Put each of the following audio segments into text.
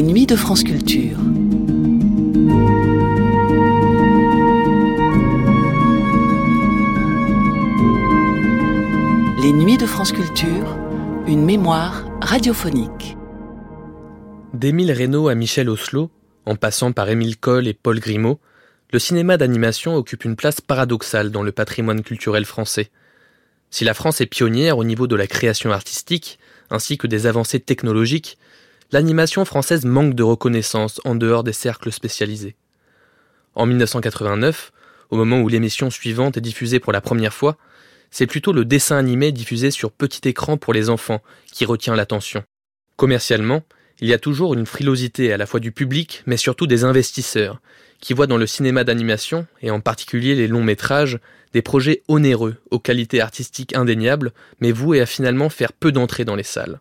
Les nuits de France Culture. Les nuits de France Culture, une mémoire radiophonique. D'Émile Reynaud à Michel Oslo, en passant par Émile Cohl et Paul Grimaud, le cinéma d'animation occupe une place paradoxale dans le patrimoine culturel français. Si la France est pionnière au niveau de la création artistique, ainsi que des avancées technologiques, l'animation française manque de reconnaissance en dehors des cercles spécialisés. En 1989, au moment où l'émission suivante est diffusée pour la première fois, c'est plutôt le dessin animé diffusé sur petit écran pour les enfants qui retient l'attention. Commercialement, il y a toujours une frilosité à la fois du public, mais surtout des investisseurs, qui voient dans le cinéma d'animation, et en particulier les longs métrages, des projets onéreux, aux qualités artistiques indéniables, mais voués à finalement faire peu d'entrées dans les salles.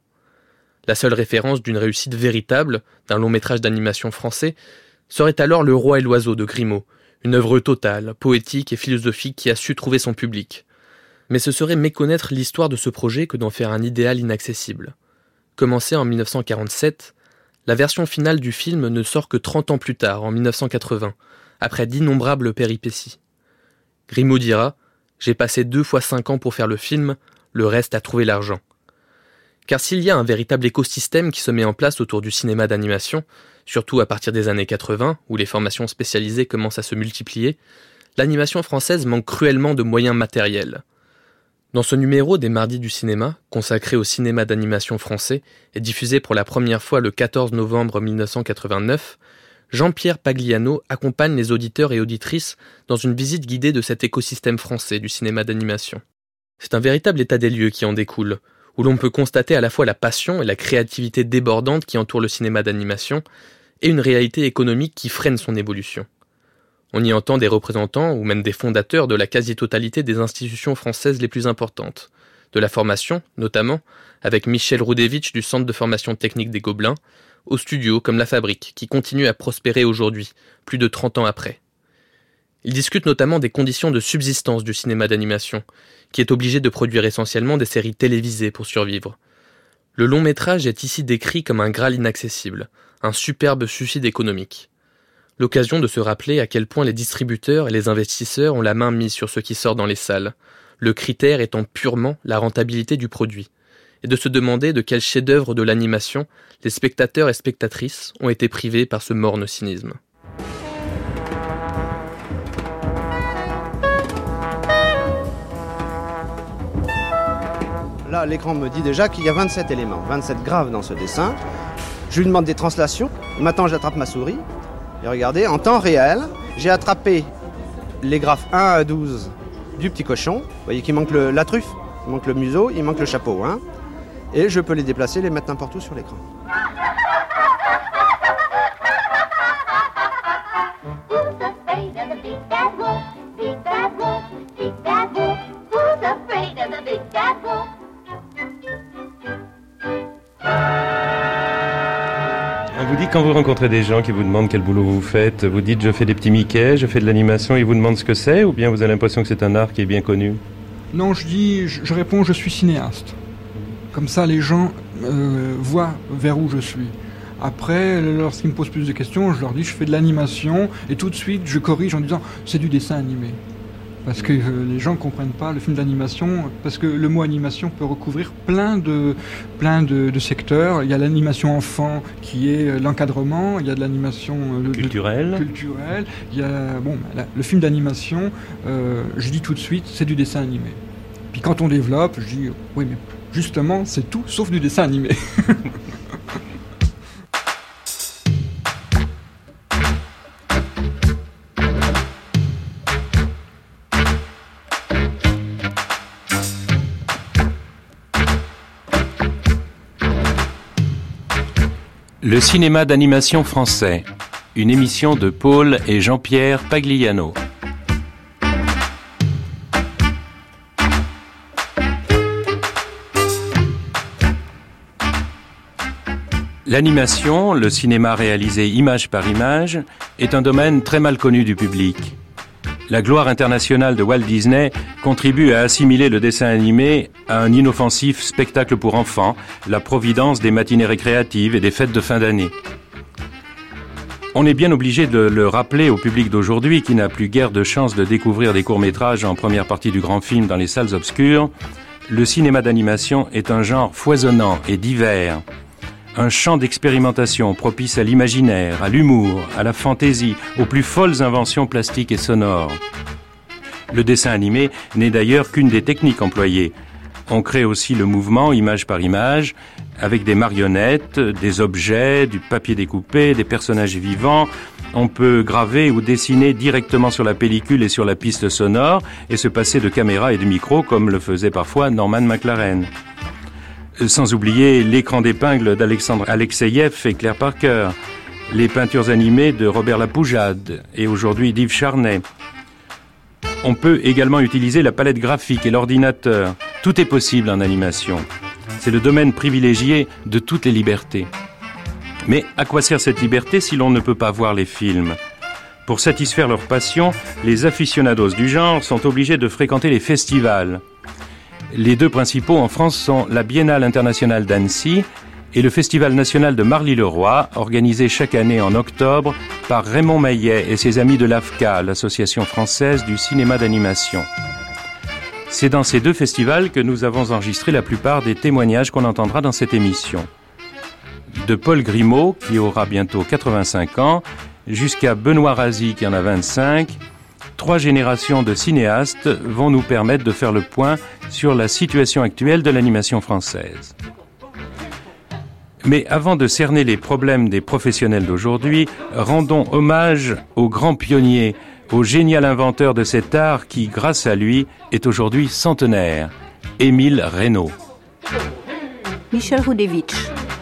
La seule référence d'une réussite véritable, d'un long métrage d'animation français, serait alors Le Roi et l'Oiseau de Grimaud, une œuvre totale, poétique et philosophique qui a su trouver son public. Mais ce serait méconnaître l'histoire de ce projet que d'en faire un idéal inaccessible. Commencé en 1947, la version finale du film ne sort que 30 ans plus tard, en 1980, après d'innombrables péripéties. Grimaud dira « J'ai passé 2 fois 5 ans pour faire le film, le reste à trouver l'argent ». Car s'il y a un véritable écosystème qui se met en place autour du cinéma d'animation, surtout à partir des années 80, où les formations spécialisées commencent à se multiplier, l'animation française manque cruellement de moyens matériels. Dans ce numéro des Mardis du cinéma, consacré au cinéma d'animation français et diffusé pour la première fois le 14 novembre 1989, Jean-Pierre Pagliano accompagne les auditeurs et auditrices dans une visite guidée de cet écosystème français du cinéma d'animation. C'est un véritable état des lieux qui en découle, où l'on peut constater à la fois la passion et la créativité débordante qui entourent le cinéma d'animation, et une réalité économique qui freine son évolution. On y entend des représentants ou même des fondateurs de la quasi-totalité des institutions françaises les plus importantes, de la formation, notamment, avec Michel Roudevitch du Centre de formation technique des Gobelins, aux studios comme La Fabrique, qui continue à prospérer aujourd'hui, plus de 30 ans après. Ils discutent notamment des conditions de subsistance du cinéma d'animation, qui est obligé de produire essentiellement des séries télévisées pour survivre. Le long métrage est ici décrit comme un Graal inaccessible, un superbe suicide économique. L'occasion de se rappeler à quel point les distributeurs et les investisseurs ont la main mise sur ce qui sort dans les salles, le critère étant purement la rentabilité du produit, et de se demander de quel chef-d'œuvre de l'animation les spectateurs et spectatrices ont été privés par ce morne cynisme. Là, l'écran me dit déjà qu'il y a 27 éléments, 27 graphes dans ce dessin. Je lui demande des translations. Maintenant, j'attrape ma souris. Et regardez, en temps réel, j'ai attrapé les graphes 1 à 12 du petit cochon. Vous voyez qu'il manque la truffe, il manque le museau, il manque le chapeau. Hein. Et je peux les déplacer, les mettre n'importe où sur l'écran. Vous dites quand vous rencontrez des gens qui vous demandent quel boulot vous faites, vous dites je fais des petits Mickey, je fais de l'animation, ils vous demandent ce que c'est, ou bien vous avez l'impression que c'est un art qui est bien connu? Non, je réponds je suis cinéaste. Comme ça les gens voient vers où je suis. Après, lorsqu'ils me posent plus de questions, je leur dis je fais de l'animation et tout de suite je corrige en disant c'est du dessin animé. Parce que les gens ne comprennent pas le film d'animation, parce que le mot animation peut recouvrir plein de secteurs. Il y a l'animation enfant qui est l'encadrement, il y a de l'animation culturelle. Il y a le film d'animation, je dis tout de suite, c'est du dessin animé. Puis quand on développe, je dis oui mais justement c'est tout sauf du dessin animé. Le cinéma d'animation français, une émission de Paul et Jean-Pierre Pagliano. L'animation, le cinéma réalisé image par image, est un domaine très mal connu du public. La gloire internationale de Walt Disney contribue à assimiler le dessin animé à un inoffensif spectacle pour enfants, la providence des matinées récréatives et des fêtes de fin d'année. On est bien obligé de le rappeler au public d'aujourd'hui qui n'a plus guère de chance de découvrir des courts-métrages en première partie du grand film dans les salles obscures. Le cinéma d'animation est un genre foisonnant et divers. Un champ d'expérimentation propice à l'imaginaire, à l'humour, à la fantaisie, aux plus folles inventions plastiques et sonores. Le dessin animé n'est d'ailleurs qu'une des techniques employées. On crée aussi le mouvement image par image, avec des marionnettes, des objets, du papier découpé, des personnages vivants. On peut graver ou dessiner directement sur la pellicule et sur la piste sonore et se passer de caméra et de micro comme le faisait parfois Norman McLaren. Sans oublier l'écran d'épingle d'Alexandre Alexeïev et Claire Parker, les peintures animées de Robert Lapoujade et aujourd'hui d'Yves Charnay. On peut également utiliser la palette graphique et l'ordinateur. Tout est possible en animation. C'est le domaine privilégié de toutes les libertés. Mais à quoi sert cette liberté si l'on ne peut pas voir les films ? Pour satisfaire leur passion, les aficionados du genre sont obligés de fréquenter les festivals. Les deux principaux en France sont la Biennale internationale d'Annecy et le Festival national de Marly-le-Roi, organisé chaque année en octobre par Raymond Maillet et ses amis de l'AFCA, l'Association française du cinéma d'animation. C'est dans ces deux festivals que nous avons enregistré la plupart des témoignages qu'on entendra dans cette émission. De Paul Grimaud, qui aura bientôt 85 ans, jusqu'à Benoît Razy, qui en a 25, 3 générations de cinéastes vont nous permettre de faire le point sur la situation actuelle de l'animation française. Mais avant de cerner les problèmes des professionnels d'aujourd'hui, rendons hommage aux grands pionniers, au génial inventeur de cet art qui, grâce à lui, est aujourd'hui centenaire, Émile Reynaud. Michel Roudevitch.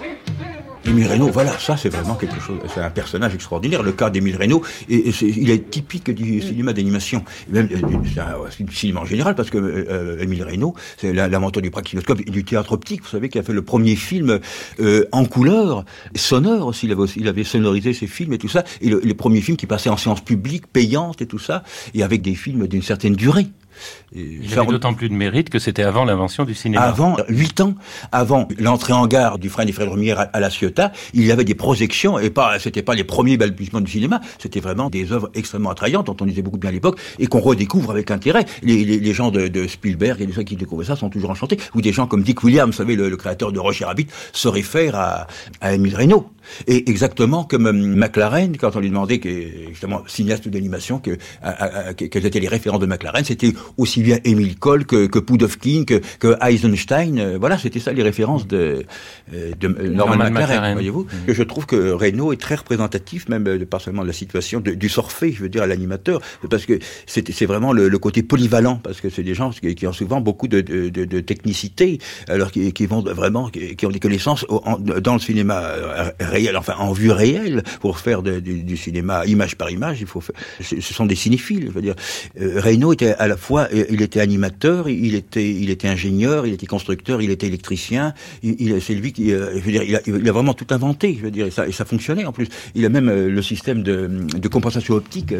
Émile Reynaud, voilà, ça c'est vraiment quelque chose, c'est un personnage extraordinaire. Le cas d'Émile Reynaud, il est typique du cinéma d'animation, même du cinéma en général, parce que Émile Reynaud, c'est l'inventeur du praxinoscope et du théâtre optique, vous savez, qui a fait le premier film en couleur, sonore aussi, il avait sonorisé ses films et tout ça, et les premiers films qui passaient en séance publique, payante et tout ça, et avec des films d'une certaine durée. Il avait d'autant plus de mérite que c'était avant l'invention du cinéma. Avant, 8 ans avant l'entrée en gare du Fresne et Fred Lumière à La Ciotat, il y avait des projections, et c'était pas les premiers balbutiements du cinéma, c'était vraiment des œuvres extrêmement attrayantes, dont on disait beaucoup bien à l'époque, et qu'on redécouvre avec intérêt. Les gens de Spielberg et des gens qui découvrent ça sont toujours enchantés. Ou des gens comme Dick Williams, vous savez, le créateur de Roger Rabbit, se réfère à Émile Reynaud. Et exactement comme McLaren, quand on lui demandait, justement, cinéaste d'animation, quels étaient les références de McLaren, c'était aussi bien Émile Cole que Pudovkin, que Eisenstein. Voilà, c'était ça les références de Norman McLaren, voyez-vous. Je trouve que Reynaud est très représentatif, même pas seulement de la situation du sorfait, je veux dire, à l'animateur, parce que c'est vraiment le côté polyvalent, parce que c'est des gens qui ont souvent beaucoup de technicité, alors qui vont vraiment, qui ont des connaissances dans le cinéma réel, enfin en vue réelle, pour faire du cinéma image par image. Ce sont des cinéphiles, je veux dire. Reynaud était à la fois, il était animateur, il était ingénieur, il était constructeur, il était électricien. C'est lui qui, je veux dire, il a vraiment tout inventé, je veux dire, et ça fonctionnait en plus. Il a même le système de compensation optique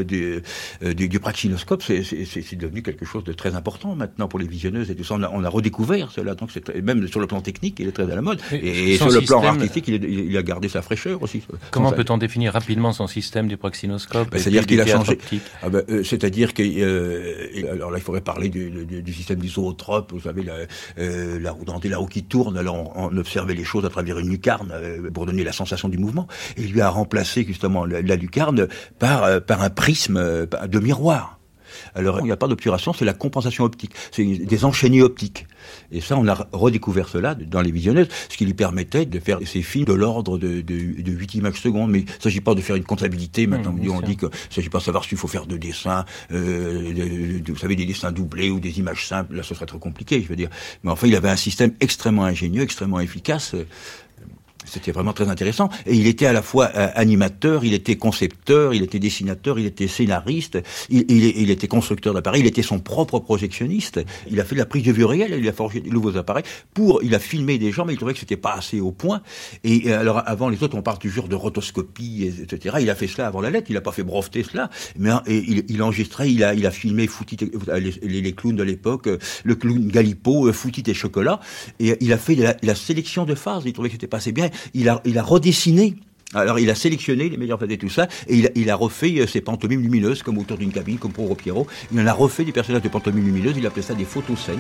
du praxinoscope. C'est devenu quelque chose de très important maintenant pour les visionneuses et tout ça. On a redécouvert cela, donc même sur le plan technique, il est très à la mode. Et sur le plan artistique, il a gardé sa fraîcheur aussi. Comment peut-on définir rapidement son système du praxinoscope? C'est-à-dire qu'il a changé. C'est-à-dire que, alors là, il faudrait parler du système du zootrope, vous savez, la roue qui tourne, alors on observait les choses à travers une lucarne pour donner la sensation du mouvement, et il lui a remplacé justement la lucarne par un prisme de miroir. Alors, il n'y a pas d'obturation, c'est la compensation optique. C'est des enchaînés optiques. Et ça, on a redécouvert cela dans les visionneuses, ce qui lui permettait de faire ces films de l'ordre de 8 images secondes. Mais il ne s'agit pas de faire une comptabilité. Maintenant, on dit qu'il ne s'agit pas de savoir s'il faut faire 2 dessins, vous savez, des dessins doublés ou des images simples. Là, ce serait trop compliqué, je veux dire. Mais enfin, il avait un système extrêmement ingénieux, extrêmement efficace. C'était vraiment très intéressant. Et il était à la fois animateur, il était concepteur, il était dessinateur, il était scénariste, il était constructeur d'appareils, il était son propre projectionniste. Il a fait de la prise de vue réelle, il a forgé de nouveaux appareils. Il a filmé des gens, mais il trouvait que c'était pas assez au point. Et alors, avant les autres, on parle toujours de rotoscopie, etc. Il a fait cela avant la lettre, il a pas fait breveter cela. Mais il enregistrait, il a filmé Foutit, les clowns de l'époque, le clown Galipo, Foutit et Chocolat. Et il a fait la sélection de phases, il trouvait que c'était pas assez bien. Il a redessiné Alors il a sélectionné les meilleures phases et tout ça, et il a refait ces pantomimes lumineuses, comme autour d'une cabine, comme pour Pierrot. Il en a refait des personnages de pantomimes lumineuses, il appelait ça des photoscènes.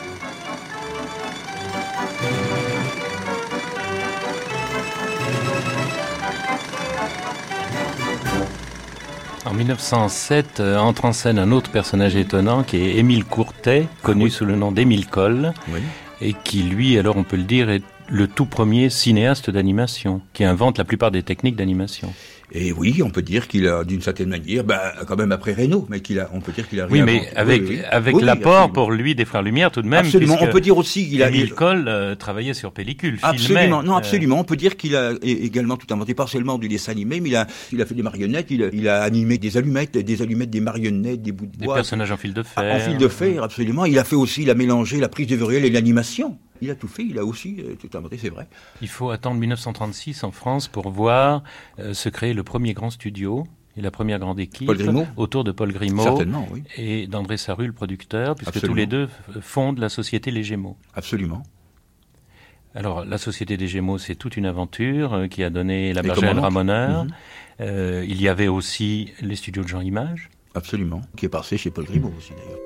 En 1907, entre en scène un autre personnage étonnant qui est Émile Courtet, connu sous le nom d'Émile Coll, et qui, lui, alors on peut le dire, est le tout premier cinéaste d'animation, qui invente la plupart des techniques d'animation. Et oui, on peut dire qu'il a, d'une certaine manière, quand même après Reynaud, mais on peut dire qu'il a réinventé. Oui, mais avec l'apport absolument. Pour lui des Frères Lumière tout de même. Absolument, on peut dire aussi qu'il a... Émile Coll travaillait sur pellicule, absolument, filmait. Absolument, on peut dire qu'il a également tout inventé, pas seulement du dessin animé, mais il a fait des marionnettes, il a animé des allumettes, des marionnettes, des bouts de bois. Des personnages en fil de fer. En fil de fer, absolument. Il a mélangé la prise de vue réelle et l'animation. Il a tout fait, il a aussi tout inventé, c'est vrai. Il faut attendre 1936 en France pour voir se créer le premier grand studio et la première grande équipe autour de Paul Grimaud. Certainement, oui. Et d'André Sarru, le producteur, puisque absolument. Tous les deux fondent la Société Les Gémeaux. Absolument. Alors, la Société des Gémeaux, c'est toute une aventure qui a donné La Bergère et le Ramoneur. Il y avait aussi les studios de Jean Image. Absolument, qui est passé chez Paul Grimaud aussi d'ailleurs.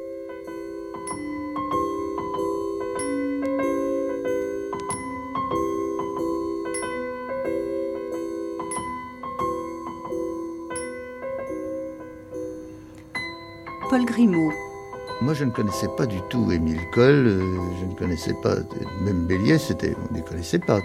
Paul Grimaud. Moi, je ne connaissais pas du tout Émile Coll, je ne connaissais pas, même Béliès, on ne les connaissait pas.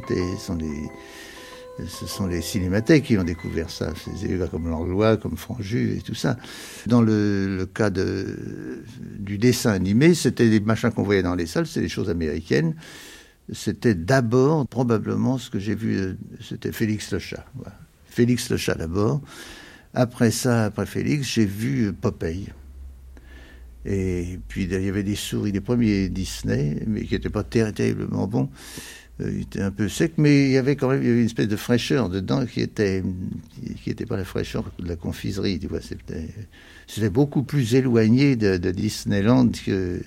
Ce sont les cinémathèques qui ont découvert ça. C'est des gars comme Langlois, comme Franju et tout ça. Dans le cas du dessin animé, c'était des machins qu'on voyait dans les salles, c'est des choses américaines. C'était d'abord, probablement, ce que j'ai vu, c'était Félix le Chat. Voilà. Félix le Chat d'abord. Après ça, après Félix, j'ai vu Popeye. Et puis, il y avait des souris, des premiers Disney, mais qui n'étaient pas terriblement bons. Ils étaient un peu secs, mais il y avait quand même une espèce de fraîcheur dedans qui était pas la fraîcheur de la confiserie, tu vois. C'était beaucoup plus éloigné de Disneyland que...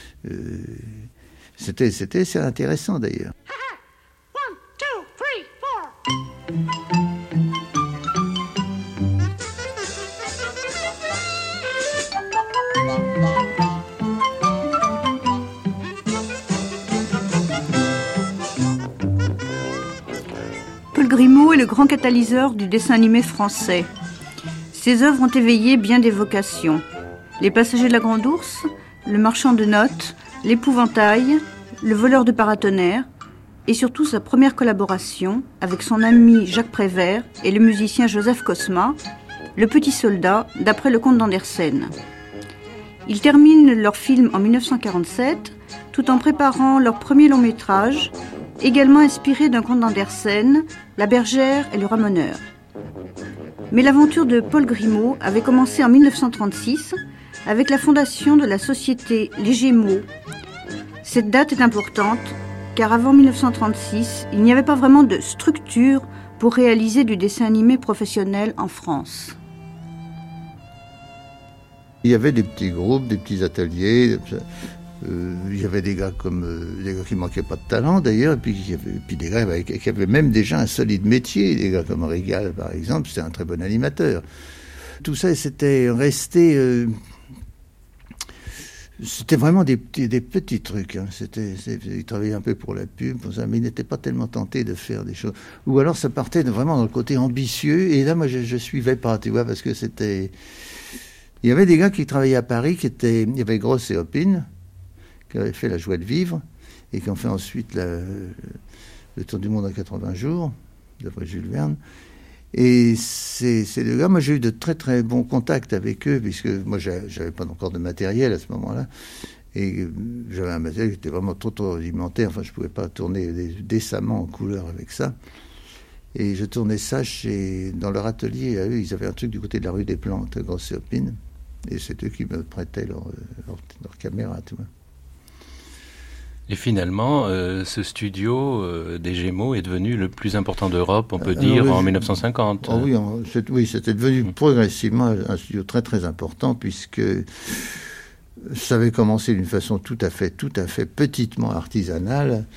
C'était assez intéressant, d'ailleurs. 1, 2, 3, 4. Paul Grimaud est le grand catalyseur du dessin animé français. Ses œuvres ont éveillé bien des vocations. Les Passagers de la Grande Ourse, Le Marchand de Notes, L'Épouvantail, Le Voleur de Paratonnerre, et surtout sa première collaboration avec son ami Jacques Prévert et le musicien Joseph Cosma, Le Petit Soldat, d'après le conte d'Andersen. Ils terminent leur film en 1947, tout en préparant leur premier long métrage, également inspiré d'un conte d'Andersen, La Bergère et le Ramoneur. Mais l'aventure de Paul Grimaud avait commencé en 1936 avec la fondation de la société Les Gémeaux. Cette date est importante car avant 1936, il n'y avait pas vraiment de structure pour réaliser du dessin animé professionnel en France. Il y avait des petits groupes, des petits ateliers. Il y avait des gars des gars qui manquaient pas de talent d'ailleurs, et puis des gars qui avaient même déjà un solide métier. Des gars comme Régal par exemple, c'était un très bon animateur. Tout ça, c'était resté. C'était vraiment des petits trucs. Hein. Ils travaillaient un peu pour la pub, pour ça, mais ils n'étaient pas tellement tentés de faire des choses. Ou alors ça partait vraiment dans le côté ambitieux. Et là, moi, je suivais pas, tu vois, parce que c'était. Il y avait des gars qui travaillaient à Paris, il y avait Gross et Hopin, qui avaient fait La Joie de Vivre, et qui ont fait ensuite le Tour du Monde en 80 jours, d'après Jules Verne. Et ces deux gars, moi j'ai eu de très très bons contacts avec eux, puisque moi j'avais pas encore de matériel à ce moment-là, et j'avais un matériel qui était vraiment trop rudimentaire, enfin je pouvais pas tourner décemment en couleur avec ça. Et je tournais ça dans leur atelier à eux, ils avaient un truc du côté de la rue des Plantes, Grosse et Hopin, et c'est eux qui me prêtaient leur caméra, tu vois. Et finalement, ce studio des Gémeaux est devenu le plus important d'Europe, on peut dire, en 1950. Oui, c'était devenu progressivement un studio très très important, puisque ça avait commencé d'une façon tout à fait petitement artisanale.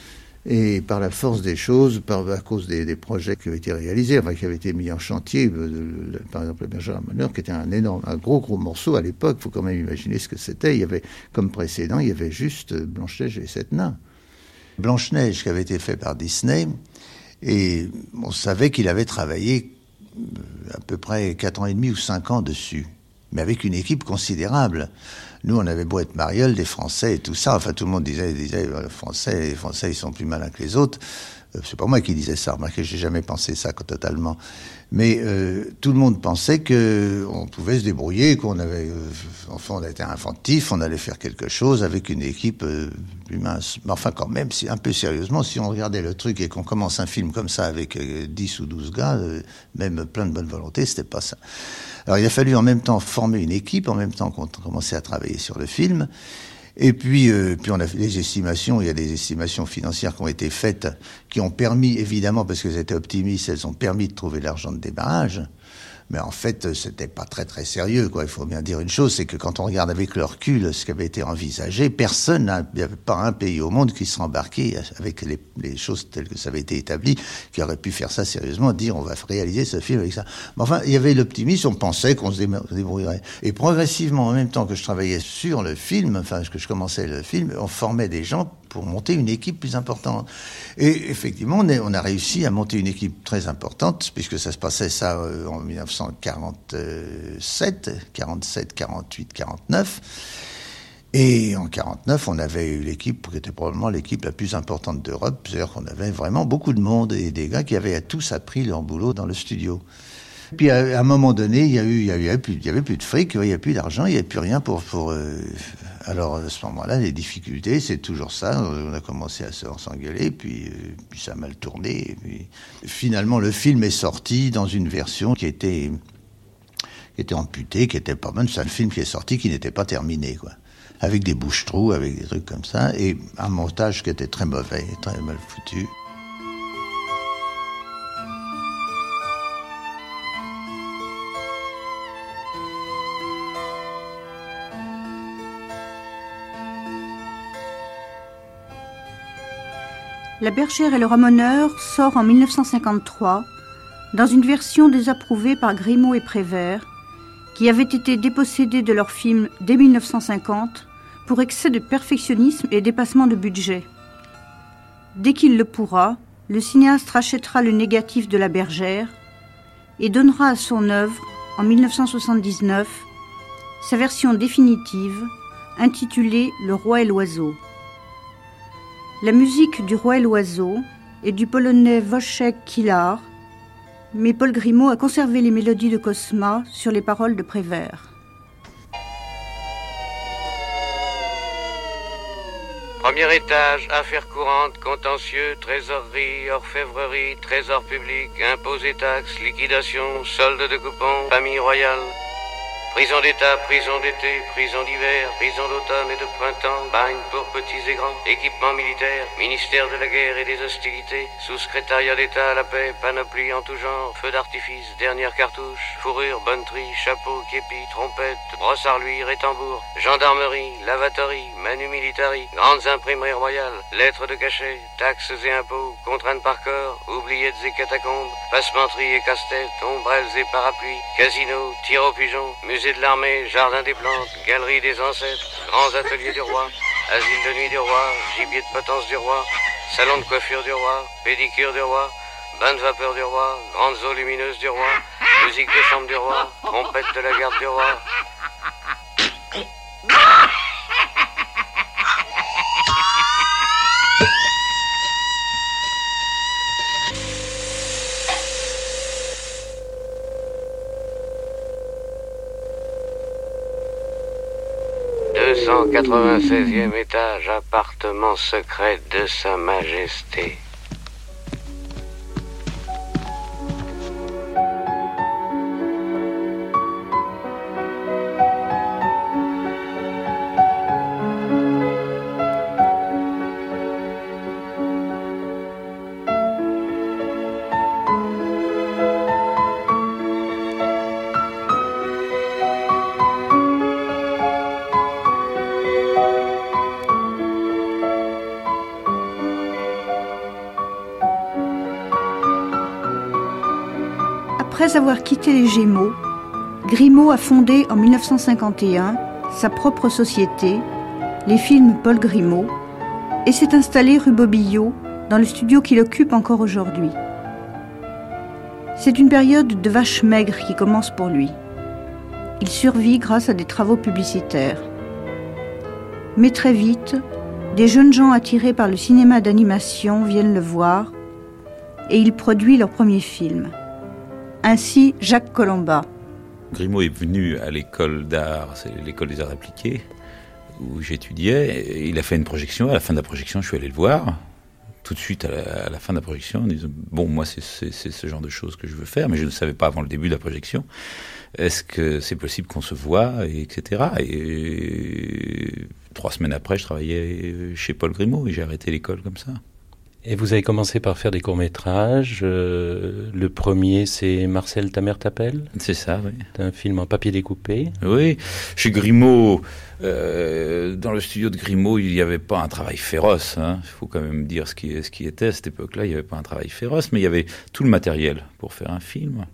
Et par la force des choses, à cause des projets qui avaient été réalisés, enfin, qui avaient été mis en chantier, par exemple le Bergère à Monheur, qui était un gros morceau à l'époque, il faut quand même imaginer ce que c'était. Il y avait, comme précédent, il y avait juste Blanche-Neige et les 7 nains. Blanche-Neige qui avait été fait par Disney, et on savait qu'il avait travaillé à peu près 4 ans et demi ou 5 ans dessus, mais avec une équipe considérable. Nous, on avait beau être mariole, des Français et tout ça. Enfin, tout le monde disait les Français, ils sont plus malins que les autres. C'est pas moi qui disais ça, remarquez, j'ai jamais pensé ça totalement. Mais tout le monde pensait qu'on pouvait se débrouiller, qu'on avait, enfin, on était inventif, on allait faire quelque chose avec une équipe plus mince. Mais enfin, quand même, un peu sérieusement, si on regardait le truc et qu'on commence un film comme ça avec 10 ou 12 gars, même plein de bonne volonté, c'était pas ça. Alors, il a fallu en même temps former une équipe, en même temps qu'on commençait à travailler sur le film. Et puis on a fait des estimations, il y a des estimations financières qui ont été faites, qui ont permis, évidemment, parce qu'elles étaient optimistes, elles ont permis de trouver l'argent de démarrage. Mais en fait, c'était pas très très sérieux, quoi. Il faut bien dire une chose, c'est que quand on regarde avec le recul ce qui avait été envisagé, il n'y avait pas un pays au monde qui serait embarqué avec les choses telles que ça avait été établi, qui aurait pu faire ça sérieusement, dire on va réaliser ce film avec ça. Mais enfin, il y avait l'optimisme, on pensait qu'on se débrouillerait. Et progressivement, en même temps que je travaillais sur le film, enfin que je commençais le film, on formait des gens pour monter une équipe plus importante. Et effectivement, on a réussi à monter une équipe très importante, puisque ça se passait ça en 1947, 47, 48, 49. Et en 49, on avait eu l'équipe qui était probablement l'équipe la plus importante d'Europe. C'est-à-dire qu'on avait vraiment beaucoup de monde et des gars qui avaient tous appris leur boulot dans le studio. Puis à un moment donné, il y avait plus de fric, il n'y avait plus d'argent, il n'y avait plus rien pour alors à ce moment-là, les difficultés, c'est toujours ça. On a commencé à s'engueuler, puis ça a mal tourné. Et puis, finalement, le film est sorti dans une version qui était amputée, qui était pas bonne. C'est un film qui est sorti qui n'était pas terminé, quoi. Avec des bouches-trous, avec des trucs comme ça, et un montage qui était très mauvais, très mal foutu. La Bergère et le Ramoneur sort en 1953 dans une version désapprouvée par Grimaud et Prévert, qui avaient été dépossédés de leur film dès 1950 pour excès de perfectionnisme et dépassement de budget. Dès qu'il le pourra, le cinéaste rachètera le négatif de La Bergère et donnera à son œuvre, en 1979, sa version définitive, intitulée « Le Roi et l'Oiseau ». La musique du Roi et l'Oiseau est du polonais Wojciech Kilar, mais Paul Grimaud a conservé les mélodies de Cosma sur les paroles de Prévert. Premier étage, affaires courantes, contentieux, trésorerie, orfèvrerie, trésor public, impôts et taxes, liquidation, solde de coupons, famille royale. Prison d'État, prison d'été, prison d'hiver, prison d'automne et de printemps, bagne pour petits et grands, équipement militaire, ministère de la guerre et des hostilités, sous-secrétariat d'État à la paix, panoplie en tout genre, feu d'artifice, dernière cartouche, fourrure, bonneterie, chapeau, képi, trompette, brosse à reluire et tambour, gendarmerie, lavatory, manu militari, grandes imprimeries royales, lettres de cachet, taxes et impôts, contraintes par corps, oubliettes et catacombes, passementerie et casse-tête, ombrelles et parapluies, casino, tir au pigeon, musée de l'armée, jardin des plantes, galerie des ancêtres, grands ateliers du roi, asile de nuit du roi, gibier de potence du roi, salon de coiffure du roi, pédicure du roi, bain de vapeur du roi, grandes eaux lumineuses du roi, musique de chambre du roi, trompette de la garde du roi. « 296e étage, appartement secret de Sa Majesté. » Après avoir quitté les Gémeaux, Grimaud a fondé en 1951 sa propre société, les films Paul Grimaud, et s'est installé rue Bobillot, dans le studio qu'il occupe encore aujourd'hui. C'est une période de vache maigre qui commence pour lui. Il survit grâce à des travaux publicitaires. Mais très vite, des jeunes gens attirés par le cinéma d'animation viennent le voir et il produit leur premier film. Ainsi, Jacques Colomba. Grimaud est venu à l'école d'art, c'est l'école des arts appliqués, où j'étudiais. Et il a fait une projection. À la fin de la projection, je suis allé le voir. Tout de suite, à la fin de la projection, en disant « Bon, moi, c'est ce genre de choses que je veux faire, mais je ne savais pas avant le début de la projection. Est-ce que c'est possible qu'on se voit ?» etc. Et 3 semaines après, je travaillais chez Paul Grimaud et j'ai arrêté l'école comme ça. Et vous avez commencé par faire des courts-métrages. Le premier, c'est Marcel, ta mère t'appelle. C'est ça, oui. C'est un film en papier découpé. Oui, chez Grimaud, dans le studio de Grimaud, il n'y avait pas un travail féroce. Hein. Il faut quand même dire ce qui était à cette époque-là. Il n'y avait pas un travail féroce, mais il y avait tout le matériel pour faire un film.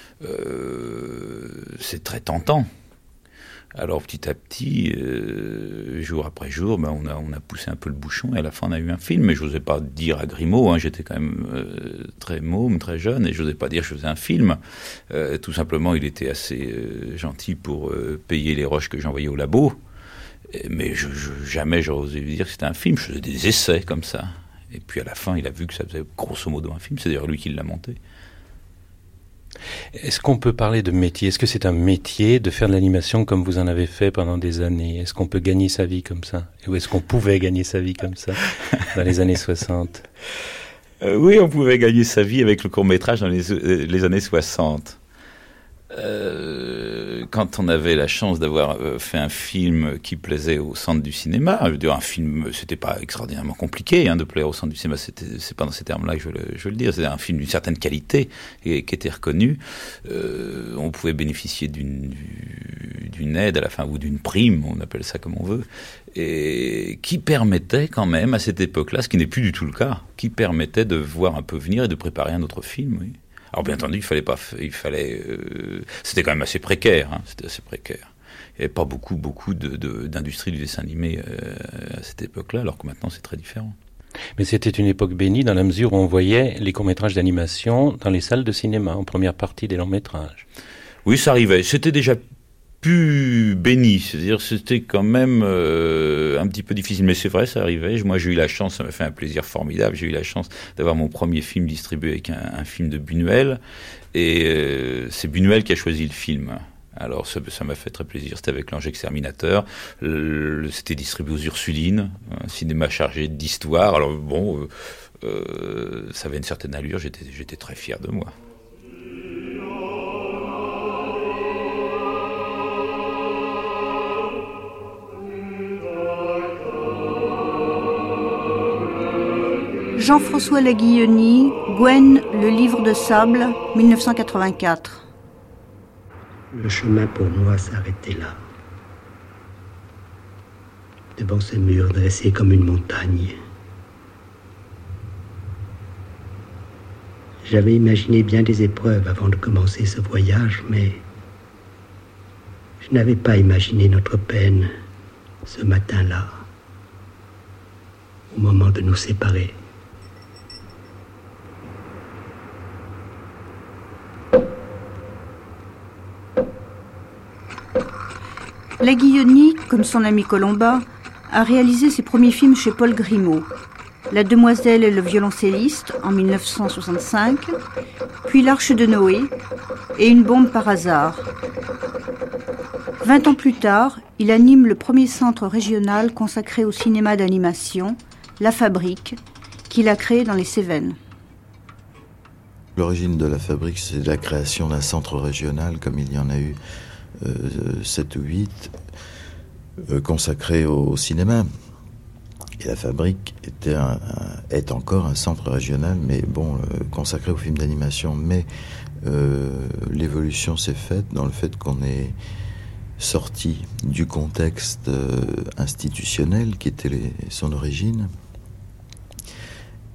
C'est très tentant. Alors petit à petit, jour après jour, on a poussé un peu le bouchon et à la fin on a eu un film. Mais je n'osais pas dire à Grimaud, hein, j'étais quand même très môme, très jeune, et je n'osais pas dire que je faisais un film. Tout simplement, il était assez gentil pour payer les rushs que j'envoyais au labo. Mais jamais j'aurais osé lui dire que c'était un film. Je faisais des essais comme ça. Et puis à la fin, il a vu que ça faisait grosso modo un film. C'est d'ailleurs lui qui l'a monté. Est-ce qu'on peut parler de métier ? Est-ce que c'est un métier de faire de l'animation comme vous en avez fait pendant des années ? Est-ce qu'on peut gagner sa vie comme ça ? Ou est-ce qu'on pouvait gagner sa vie comme ça dans les années 60 ? Oui, on pouvait gagner sa vie avec le court-métrage dans les années 60. Quand on avait la chance d'avoir fait un film qui plaisait au centre du cinéma, je veux dire, un film, c'était pas extraordinairement compliqué de plaire au centre du cinéma, c'est pas dans ces termes-là que je veux le dire, c'était un film d'une certaine qualité et qui était reconnu. On pouvait bénéficier d'une aide à la fin, ou d'une prime, on appelle ça comme on veut, et qui permettait quand même à cette époque-là, ce qui n'est plus du tout le cas, qui permettait de voir un peu venir et de préparer un autre film, oui. Alors bien entendu, c'était quand même assez précaire, c'était assez précaire. Il n'y avait pas beaucoup d'industrie du dessin animé à cette époque-là, alors que maintenant c'est très différent. Mais c'était une époque bénie dans la mesure où on voyait les courts-métrages d'animation dans les salles de cinéma, en première partie des longs-métrages. Oui, ça arrivait. C'était déjà plus béni, c'est-à-dire c'était quand même un petit peu difficile, mais c'est vrai, ça arrivait. Moi j'ai eu la chance, ça m'a fait un plaisir formidable, j'ai eu la chance d'avoir mon premier film distribué avec un film de Buñuel, et c'est Buñuel qui a choisi le film. Alors ça m'a fait très plaisir, c'était avec L'Ange Exterminateur, c'était distribué aux Ursulines, un cinéma chargé d'histoire. Alors bon, ça avait une certaine allure, j'étais très fier de moi. Jean-François Laguilloni, Gwen, le livre de sable, 1984. Le chemin pour moi s'arrêtait là. Devant ce mur dressé comme une montagne. J'avais imaginé bien des épreuves avant de commencer ce voyage, mais je n'avais pas imaginé notre peine ce matin-là, au moment de nous séparer. Laguilloni, comme son ami Colomba, a réalisé ses premiers films chez Paul Grimaud. La Demoiselle et le violoncelliste, en 1965, puis L'Arche de Noé et Une bombe par hasard. 20 ans plus tard, il anime le premier centre régional consacré au cinéma d'animation, La Fabrique, qu'il a créé dans les Cévennes. L'origine de La Fabrique, c'est la création d'un centre régional, comme il y en a eu 7 ou 8, consacrés au cinéma. Et La Fabrique est encore un centre régional, mais bon, consacré aux films d'animation. Mais l'évolution s'est faite dans le fait qu'on est sorti du contexte institutionnel qui était son origine,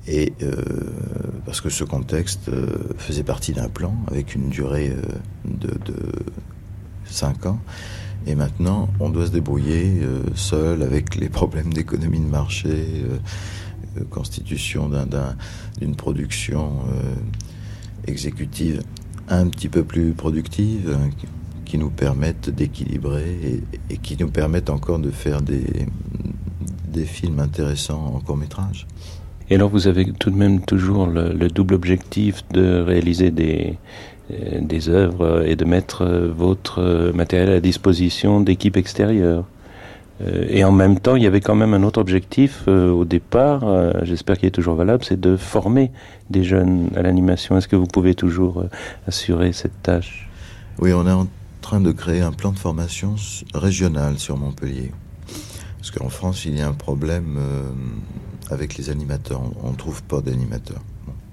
Et parce que ce contexte faisait partie d'un plan avec une durée de 5 ans. Et maintenant, on doit se débrouiller seul avec les problèmes d'économie de marché, constitution d'une production exécutive un petit peu plus productive, qui nous permettent d'équilibrer et qui nous permettent encore de faire des films intéressants en court-métrage. Et alors vous avez tout de même toujours le double objectif de réaliser des œuvres et de mettre votre matériel à disposition d'équipes extérieures. Et en même temps, il y avait quand même un autre objectif au départ, j'espère qu'il est toujours valable, c'est de former des jeunes à l'animation. Est-ce que vous pouvez toujours assurer cette tâche ? Oui, on est en train de créer un plan de formation régional sur Montpellier. Parce qu'en France, il y a un problème avec les animateurs. On ne trouve pas d'animateurs.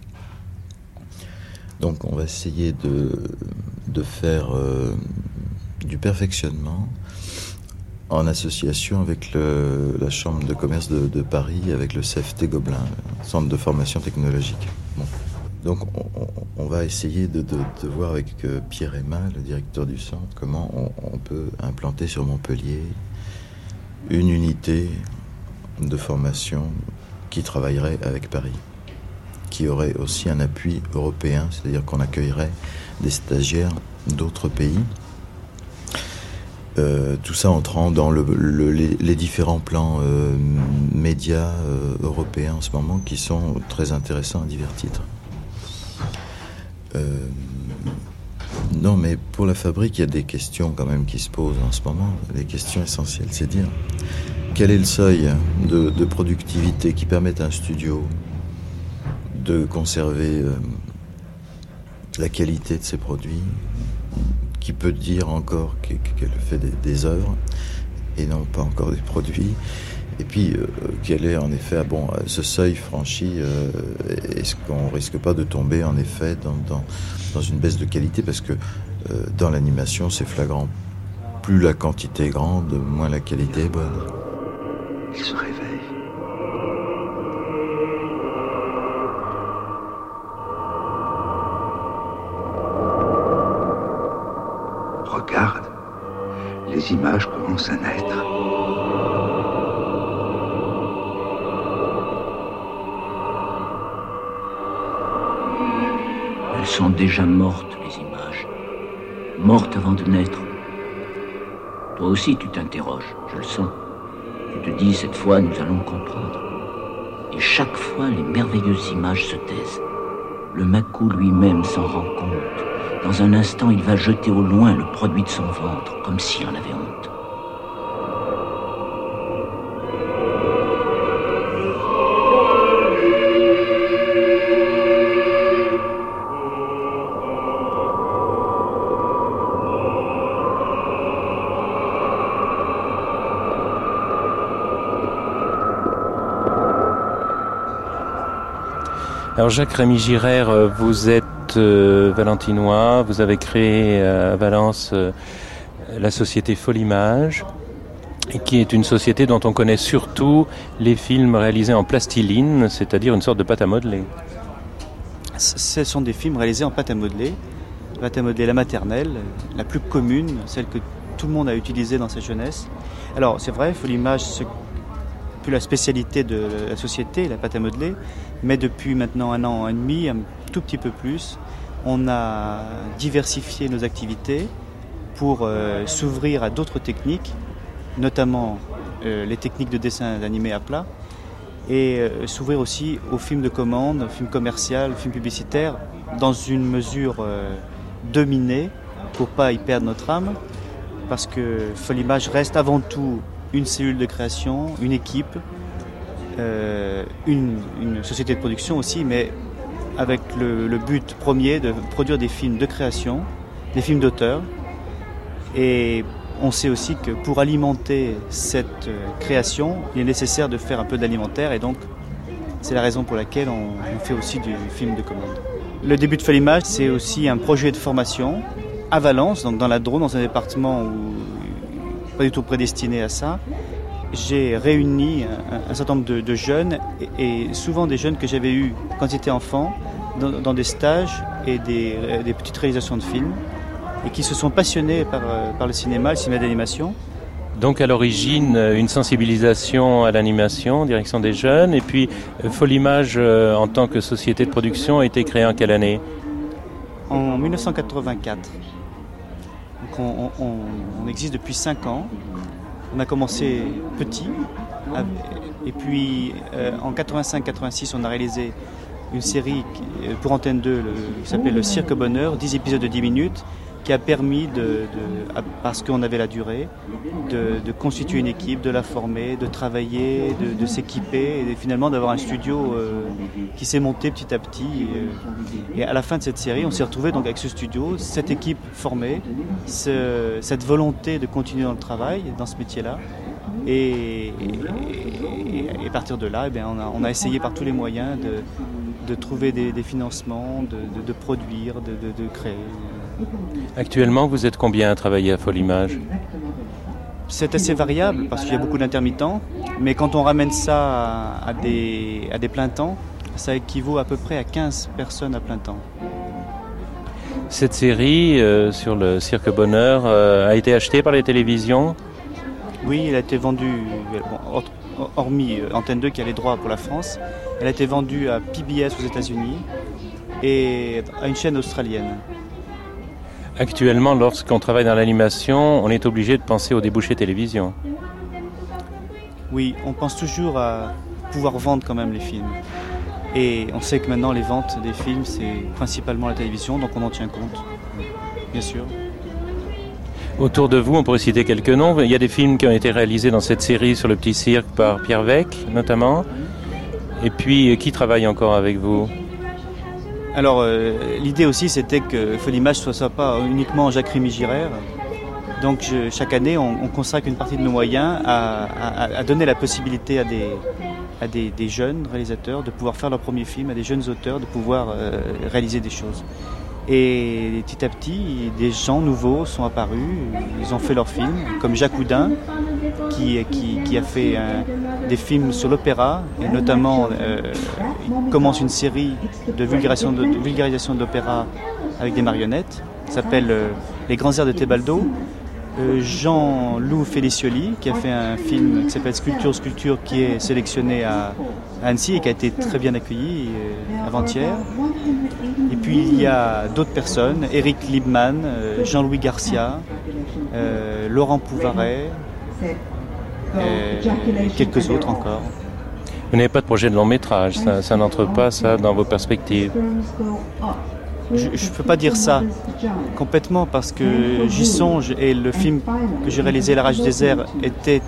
Donc on va essayer de faire du perfectionnement en association avec la Chambre de commerce de Paris, avec le CFT Gobelin, Centre de formation technologique. Bon. Donc on va essayer de voir avec Pierre Emma, le directeur du centre, comment on peut implanter sur Montpellier une unité de formation qui travaillerait avec Paris, qui aurait aussi un appui européen, c'est-à-dire qu'on accueillerait des stagiaires d'autres pays. Tout ça entrant dans les différents plans médias européens en ce moment, qui sont très intéressants à divers titres. Non, mais pour la fabrique, il y a des questions quand même qui se posent en ce moment. Les questions essentielles, c'est dire quel est le seuil de productivité qui permet à un studio de conserver la qualité de ses produits, qui peut dire encore qu'elle fait des œuvres et non pas encore des produits. Et puis, quel est en effet, ce seuil franchi, est-ce qu'on risque pas de tomber en effet dans une baisse de qualité, parce que dans l'animation, c'est flagrant. Plus la quantité est grande, moins la qualité est bonne. Il se réveille. Regarde, les images commencent à naître. Elles sont déjà mortes, les images. Mortes avant de naître. Toi aussi, tu t'interroges, je le sens. Tu te dis, cette fois, nous allons comprendre. Et chaque fois, les merveilleuses images se taisent. Le Macou lui-même s'en rend compte. Dans un instant, il va jeter au loin le produit de son ventre, comme s'il en avait honte. Alors Jacques Rémy-Girard, vous êtes valentinois, vous avez créé à Valence la société Folimage, qui est une société dont on connaît surtout les films réalisés en plastiline, c'est-à-dire une sorte de pâte à modeler. Ce sont des films réalisés en pâte à modeler la maternelle, la plus commune, celle que tout le monde a utilisée dans sa jeunesse. Alors c'est vrai, Folimage, c'est plus la spécialité de la société, la pâte à modeler, mais depuis maintenant 1 an et demi, un tout petit peu plus, on a diversifié nos activités pour s'ouvrir à d'autres techniques, notamment les techniques de dessin animé à plat, et s'ouvrir aussi aux films de commande, films commerciaux, films publicitaires, dans une mesure dominée, pour ne pas y perdre notre âme, parce que Folimage reste avant tout une cellule de création, une équipe, une société de production aussi, mais avec le but premier de produire des films de création, des films d'auteur. Et on sait aussi que pour alimenter cette création, il est nécessaire de faire un peu d'alimentaire, et donc c'est la raison pour laquelle on fait aussi du film de commande. Le début de Folimage, c'est aussi un projet de formation à Valence, donc dans la Drôme, dans un département pas du tout prédestiné à ça, j'ai réuni un certain nombre de jeunes, et souvent des jeunes que j'avais eus quand ils étaient enfants, dans des stages et des petites réalisations de films, et qui se sont passionnés par le cinéma d'animation. Donc à l'origine, une sensibilisation à l'animation, direction des jeunes, et puis Folimage en tant que société de production a été créée en quelle année ? En 1984. Donc on existe depuis 5 ans. On a commencé petit, et puis en 85-86, on a réalisé une série pour Antenne 2 qui s'appelle Le Cirque Bonheur, 10 épisodes de 10 minutes, qui a permis, parce qu'on avait la durée, de constituer une équipe, de la former, de travailler, de s'équiper, et finalement d'avoir un studio qui s'est monté petit à petit. Et à la fin de cette série, on s'est retrouvé donc avec ce studio, cette équipe formée, cette volonté de continuer dans le travail, dans ce métier-là. Et à partir de là, on a essayé par tous les moyens de trouver des financements, de produire, de créer. Actuellement, vous êtes combien à travailler à Folimage ? C'est assez variable parce qu'il y a beaucoup d'intermittents, mais quand on ramène ça à des plein temps, ça équivaut à peu près à 15 personnes à plein temps. Cette série sur le Cirque Bonheur a été achetée par les télévisions ? Oui, elle a été vendue, hormis Antenne 2 qui a les droits pour la France, elle a été vendue à PBS aux États-Unis et à une chaîne australienne. Actuellement, lorsqu'on travaille dans l'animation, on est obligé de penser aux débouchés télévision. Oui, on pense toujours à pouvoir vendre quand même les films. Et on sait que maintenant, les ventes des films, c'est principalement la télévision, donc on en tient compte, bien sûr. Autour de vous, on pourrait citer quelques noms. Il y a des films qui ont été réalisés dans cette série sur le Petit Cirque par Pierre Weck, notamment. Et puis, qui travaille encore avec vous ? Alors, l'idée aussi, c'était que Folimage ne soit pas uniquement Jacques Rémy-Girard. Donc, chaque année, on consacre une partie de nos moyens à donner la possibilité à des jeunes réalisateurs de pouvoir faire leur premier film, à des jeunes auteurs de pouvoir réaliser des choses. Et petit à petit, des gens nouveaux sont apparus, ils ont fait leurs films, comme Jacques Houdin, qui a fait des films sur l'opéra, et notamment il commence une série de vulgarisation de l'opéra avec des marionnettes, ça s'appelle Les Grands airs de Tebaldo. Jean-Loup Félicioli, qui a fait un film qui s'appelle Sculpture, qui est sélectionné à Annecy et qui a été très bien accueilli avant-hier. Et puis il y a d'autres personnes, Éric Liebman, Jean-Louis Garcia, Laurent Pouvaret, et quelques autres encore. Vous n'avez pas de projet de long métrage, ça n'entre pas ça dans vos perspectives? Je ne peux pas dire ça complètement parce que j'y songe, et le film que j'ai réalisé, La Rage du désert, était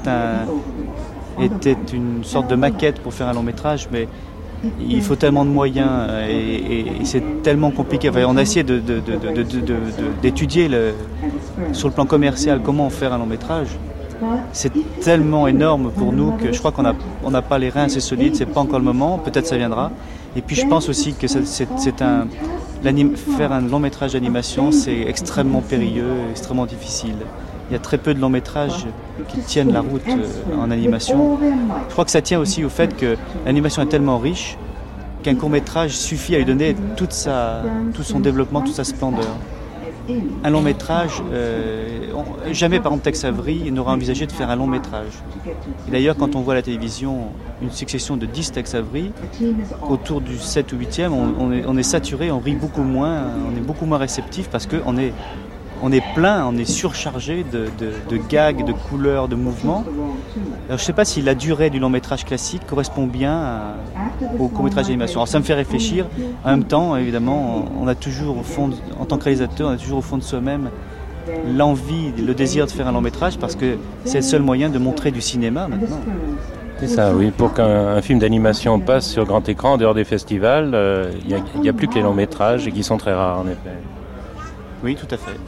une sorte de maquette pour faire un long métrage, mais il faut tellement de moyens et c'est tellement compliqué. Enfin, on a essayé d'étudier sur le plan commercial comment faire un long métrage. C'est tellement énorme pour nous que je crois qu'on n'a pas les reins assez solides, c'est pas encore le moment, peut-être ça viendra. Et puis je pense aussi que faire un long métrage d'animation, c'est extrêmement périlleux, extrêmement difficile. Il y a très peu de longs métrages qui tiennent la route en animation. Je crois que ça tient aussi au fait que l'animation est tellement riche qu'un court métrage suffit à lui donner tout son développement, toute sa splendeur. Un long métrage, jamais par exemple Tex Avery n'aura envisagé de faire un long métrage. Et d'ailleurs, quand on voit à la télévision une succession de 10 Tex Avery, autour du 7 ou 8e, on est saturé, on rit beaucoup moins, on est beaucoup moins réceptif parce qu'on est plein, on est surchargé de gags, de couleurs, de mouvements. Alors, je ne sais pas si la durée du long métrage classique correspond bien au court métrage d'animation. Alors ça me fait réfléchir. En même temps, évidemment, on a toujours au fond, en tant que réalisateur, on a toujours au fond de soi-même l'envie, le désir de faire un long métrage parce que c'est le seul moyen de montrer du cinéma maintenant. C'est ça, oui. Pour qu'un film d'animation passe sur grand écran en dehors des festivals, il n'y a plus que les longs métrages et qui sont très rares en effet. Oui, tout à fait.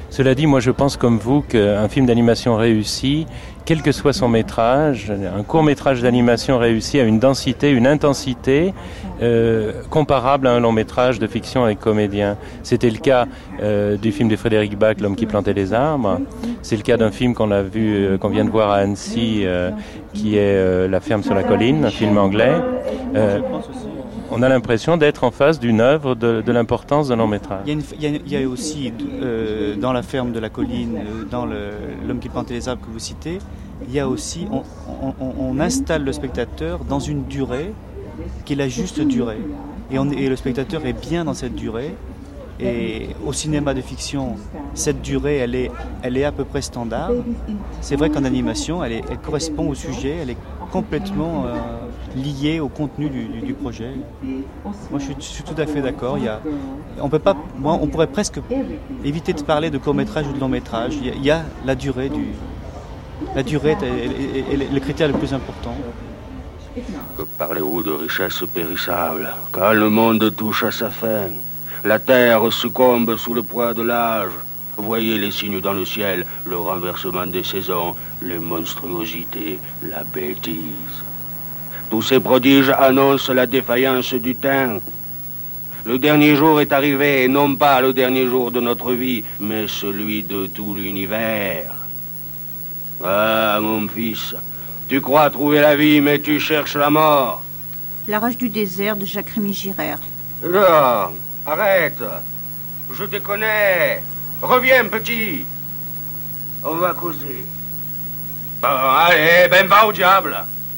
Cela dit, moi je pense comme vous qu'un film d'animation réussi, quel que soit son métrage, un court-métrage d'animation réussi a une densité, une intensité comparable à un long-métrage de fiction avec comédien. C'était le cas du film de Frédéric Bach, L'homme qui plantait les arbres. C'est le cas d'un film qu'on vient de voir à Annecy, qui est La ferme sur la colline, un film anglais. On a l'impression d'être en face d'une œuvre de l'importance d'un long-métrage. Il y a aussi, dans La ferme de la colline, dans L'homme qui plantait les arbres que vous citez, il y a aussi, on installe le spectateur dans une durée qui est la juste durée. Et le spectateur est bien dans cette durée. Et au cinéma de fiction, cette durée, elle est à peu près standard. C'est vrai qu'en animation, elle correspond au sujet, elle est complètement liée au contenu du projet. Moi, je suis tout à fait d'accord. On pourrait presque éviter de parler de court-métrage ou de long-métrage. Il y a la durée est le critère le plus important. Que parlez-vous de richesse périssable quand le monde touche à sa fin? La terre succombe sous le poids de l'âge. Voyez les signes dans le ciel, le renversement des saisons, les monstruosités, la bêtise. Tous ces prodiges annoncent la défaillance du temps. Le dernier jour est arrivé, et non pas le dernier jour de notre vie, mais celui de tout l'univers. Ah, mon fils, tu crois trouver la vie, mais tu cherches la mort. La rage du désert de Jacques-Rémy Girard. Là, arrête. Je te connais. Reviens, petit. On va causer. Bon, allez, ben va au diable.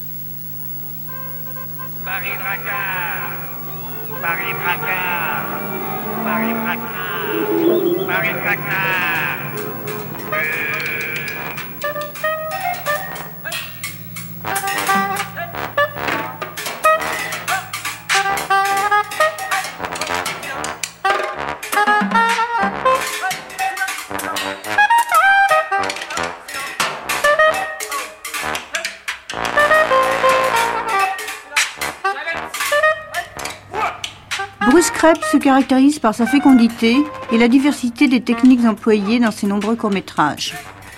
Paris Bracard. Paris Bracard. Paris Bracard. Paris Bracard. Bruce Krebs se caractérise par sa fécondité et la diversité des techniques employées dans ses nombreux courts-métrages.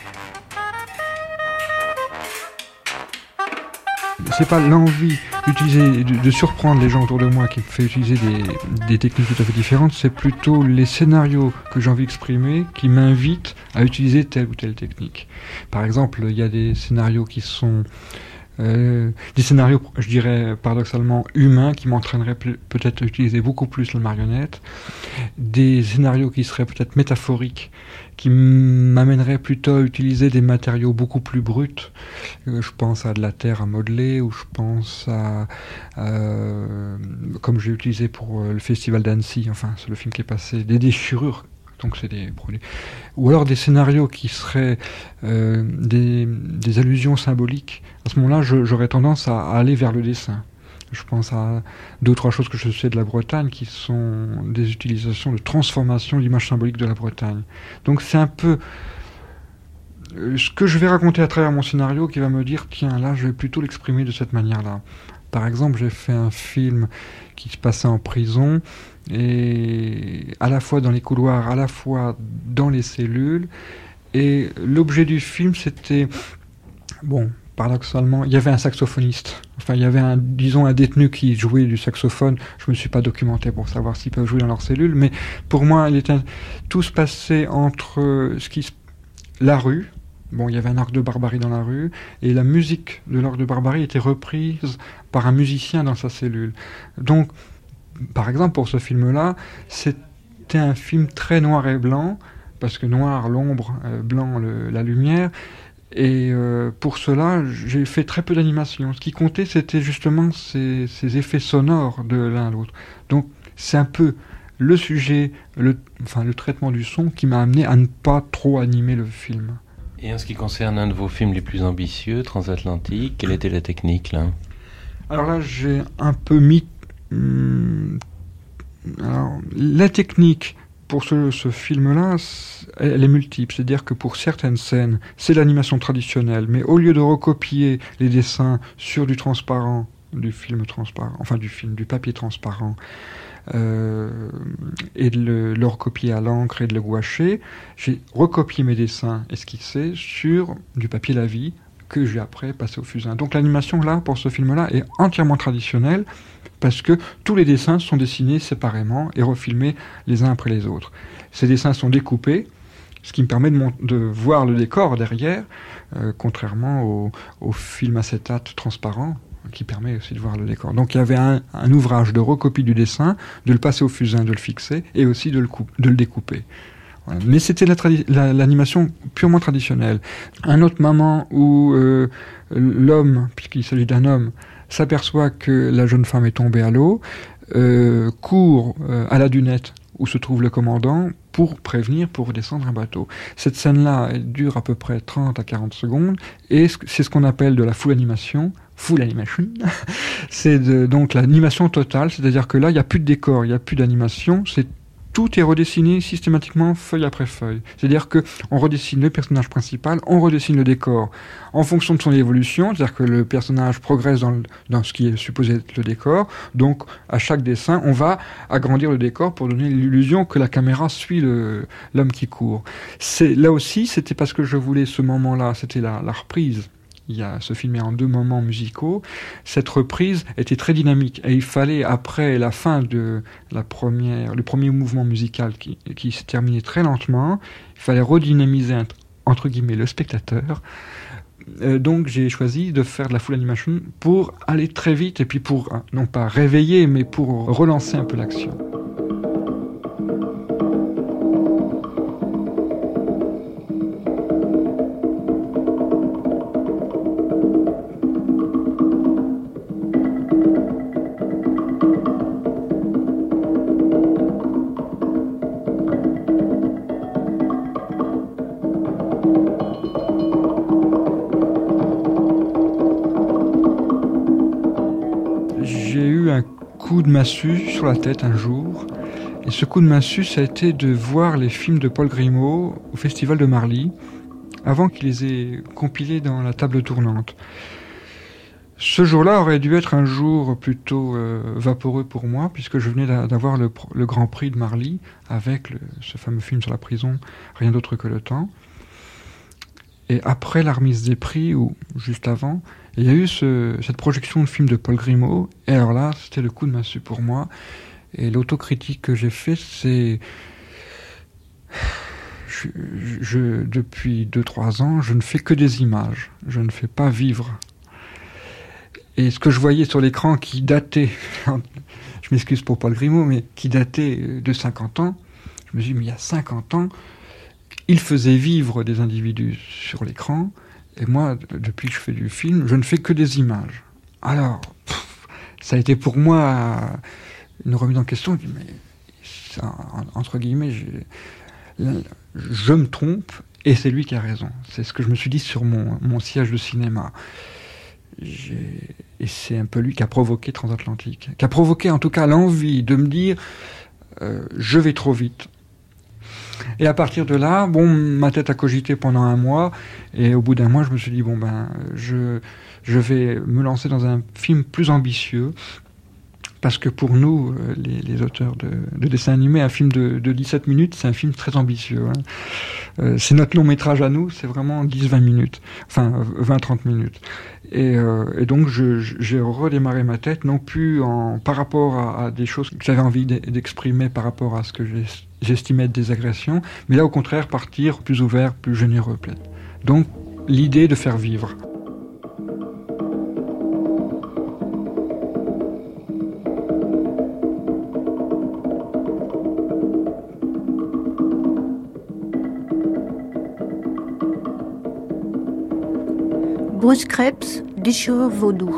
C'est pas l'envie d'utiliser, de surprendre les gens autour de moi qui me fait utiliser des techniques tout à fait différentes, c'est plutôt les scénarios que j'ai envie d'exprimer qui m'invitent à utiliser telle ou telle technique. Par exemple, il y a des scénarios qui sont des scénarios, je dirais, paradoxalement humains, qui m'entraîneraient peut-être à utiliser beaucoup plus la marionnette, des scénarios qui seraient peut-être métaphoriques, qui m'amèneraient plutôt à utiliser des matériaux beaucoup plus bruts. Je pense à de la terre à modeler, ou je pense à comme j'ai utilisé pour le festival d'Annecy, enfin c'est le film qui est passé, des déchirures. Donc c'est des produits. Ou alors des scénarios qui seraient des allusions symboliques. À ce moment-là, j'aurais tendance à aller vers le dessin. Je pense à 2 ou 3 choses que je sais de la Bretagne qui sont des utilisations de transformation d'images symboliques de la Bretagne. Donc c'est un peu ce que je vais raconter à travers mon scénario qui va me dire, tiens, là, je vais plutôt l'exprimer de cette manière-là. Par exemple, j'ai fait un film qui se passait en prison, et à la fois dans les couloirs, à la fois dans les cellules. Et l'objet du film, c'était, bon, paradoxalement, il y avait un saxophoniste. Enfin, il y avait un détenu qui jouait du saxophone. Je me suis pas documenté pour savoir s'ils peuvent jouer dans leur cellule, mais pour moi, tout se passait entre la rue. Bon, il y avait un arc de barbarie dans la rue, et la musique de l'arc de barbarie était reprise par un musicien dans sa cellule. Donc, par exemple, pour ce film-là, c'était un film très noir et blanc, parce que noir, l'ombre, blanc, la lumière, et pour cela, j'ai fait très peu d'animation. Ce qui comptait, c'était justement ces effets sonores de l'un à l'autre. Donc, c'est un peu le sujet, le traitement du son qui m'a amené à ne pas trop animer le film. Et en ce qui concerne un de vos films les plus ambitieux, Transatlantique, quelle était la technique là ? Alors là, j'ai un peu mis... Alors, la technique pour ce film-là, elle est multiple. C'est-à-dire que pour certaines scènes, c'est l'animation traditionnelle, mais au lieu de recopier les dessins sur du transparent, du papier transparent, et de le recopier à l'encre et de le gouacher. J'ai recopié mes dessins esquissés sur du papier la vie que j'ai après passé au fusain. Donc l'animation là, pour ce film-là, est entièrement traditionnelle parce que tous les dessins sont dessinés séparément et refilmés les uns après les autres. Ces dessins sont découpés, ce qui me permet de voir le décor derrière, contrairement au film acétate transparent, qui permet aussi de voir le décor. Donc il y avait un ouvrage de recopie du dessin, de le passer au fusain, de le fixer, et aussi de le découper. Voilà. Mais c'était l'animation purement traditionnelle. Un autre moment où l'homme, puisqu'il s'agit d'un homme, s'aperçoit que la jeune femme est tombée à l'eau, court à la dunette où se trouve le commandant pour prévenir, pour redescendre un bateau. Cette scène-là, elle dure à peu près 30 à 40 secondes, et c'est ce qu'on appelle de la full animation, c'est donc l'animation totale, c'est-à-dire que là, il n'y a plus de décor, il n'y a plus d'animation, tout est redessiné systématiquement feuille après feuille. C'est-à-dire qu'on redessine le personnage principal, on redessine le décor en fonction de son évolution, c'est-à-dire que le personnage progresse dans ce qui est supposé être le décor. Donc, à chaque dessin, on va agrandir le décor pour donner l'illusion que la caméra suit l'homme qui court. Là aussi, c'était parce que je voulais ce moment-là, c'était la reprise. Ce film est en 2 moments musicaux. Cette reprise était très dynamique et il fallait, après la fin de le premier mouvement musical qui s'est terminé très lentement, il fallait redynamiser entre guillemets le spectateur. Donc j'ai choisi de faire de la full animation pour aller très vite et puis pour, non pas réveiller, mais pour relancer un peu l'action. De massue sur la tête un jour, et ce coup de massue, ça a été de voir les films de Paul Grimaud au Festival de Marly avant qu'il les ait compilés dans la table tournante. Ce jour-là aurait dû être un jour plutôt vaporeux pour moi, puisque je venais d'avoir le Grand Prix de Marly avec ce fameux film sur la prison, Rien d'autre que le temps. Et après la remise des prix, ou juste avant, il y a eu cette projection de film de Paul Grimaud, et alors là, c'était le coup de massue pour moi. Et l'autocritique que j'ai fait, c'est... depuis 2-3 ans, je ne fais que des images, je ne fais pas vivre. Et ce que je voyais sur l'écran qui datait, je m'excuse pour Paul Grimaud, mais qui datait de 50 ans, je me suis dit, mais il y a 50 ans, il faisait vivre des individus sur l'écran, et moi, depuis que je fais du film, je ne fais que des images. Alors, ça a été pour moi une remise en question. Je dis, mais ça, entre guillemets, je me trompe, et c'est lui qui a raison. C'est ce que je me suis dit sur mon siège de cinéma. Et c'est un peu lui qui a provoqué Transatlantique, qui a provoqué en tout cas l'envie de me dire je vais trop vite. Et à partir de là, ma tête a cogité pendant 1 mois, et au bout d'1 mois, je me suis dit je vais me lancer dans un film plus ambitieux, parce que pour nous, les auteurs de dessins animés, un film de 17 minutes, c'est un film très ambitieux. Hein. C'est notre long métrage à nous, c'est vraiment 10-20 minutes, enfin 20-30 minutes. Et donc j'ai redémarré ma tête, non plus par rapport à des choses que j'avais envie d'exprimer par rapport à ce que j'estimais être des agressions, mais là au contraire partir plus ouvert, plus généreux. Donc l'idée de faire vivre. Bruce Krebs, déchirure vaudou.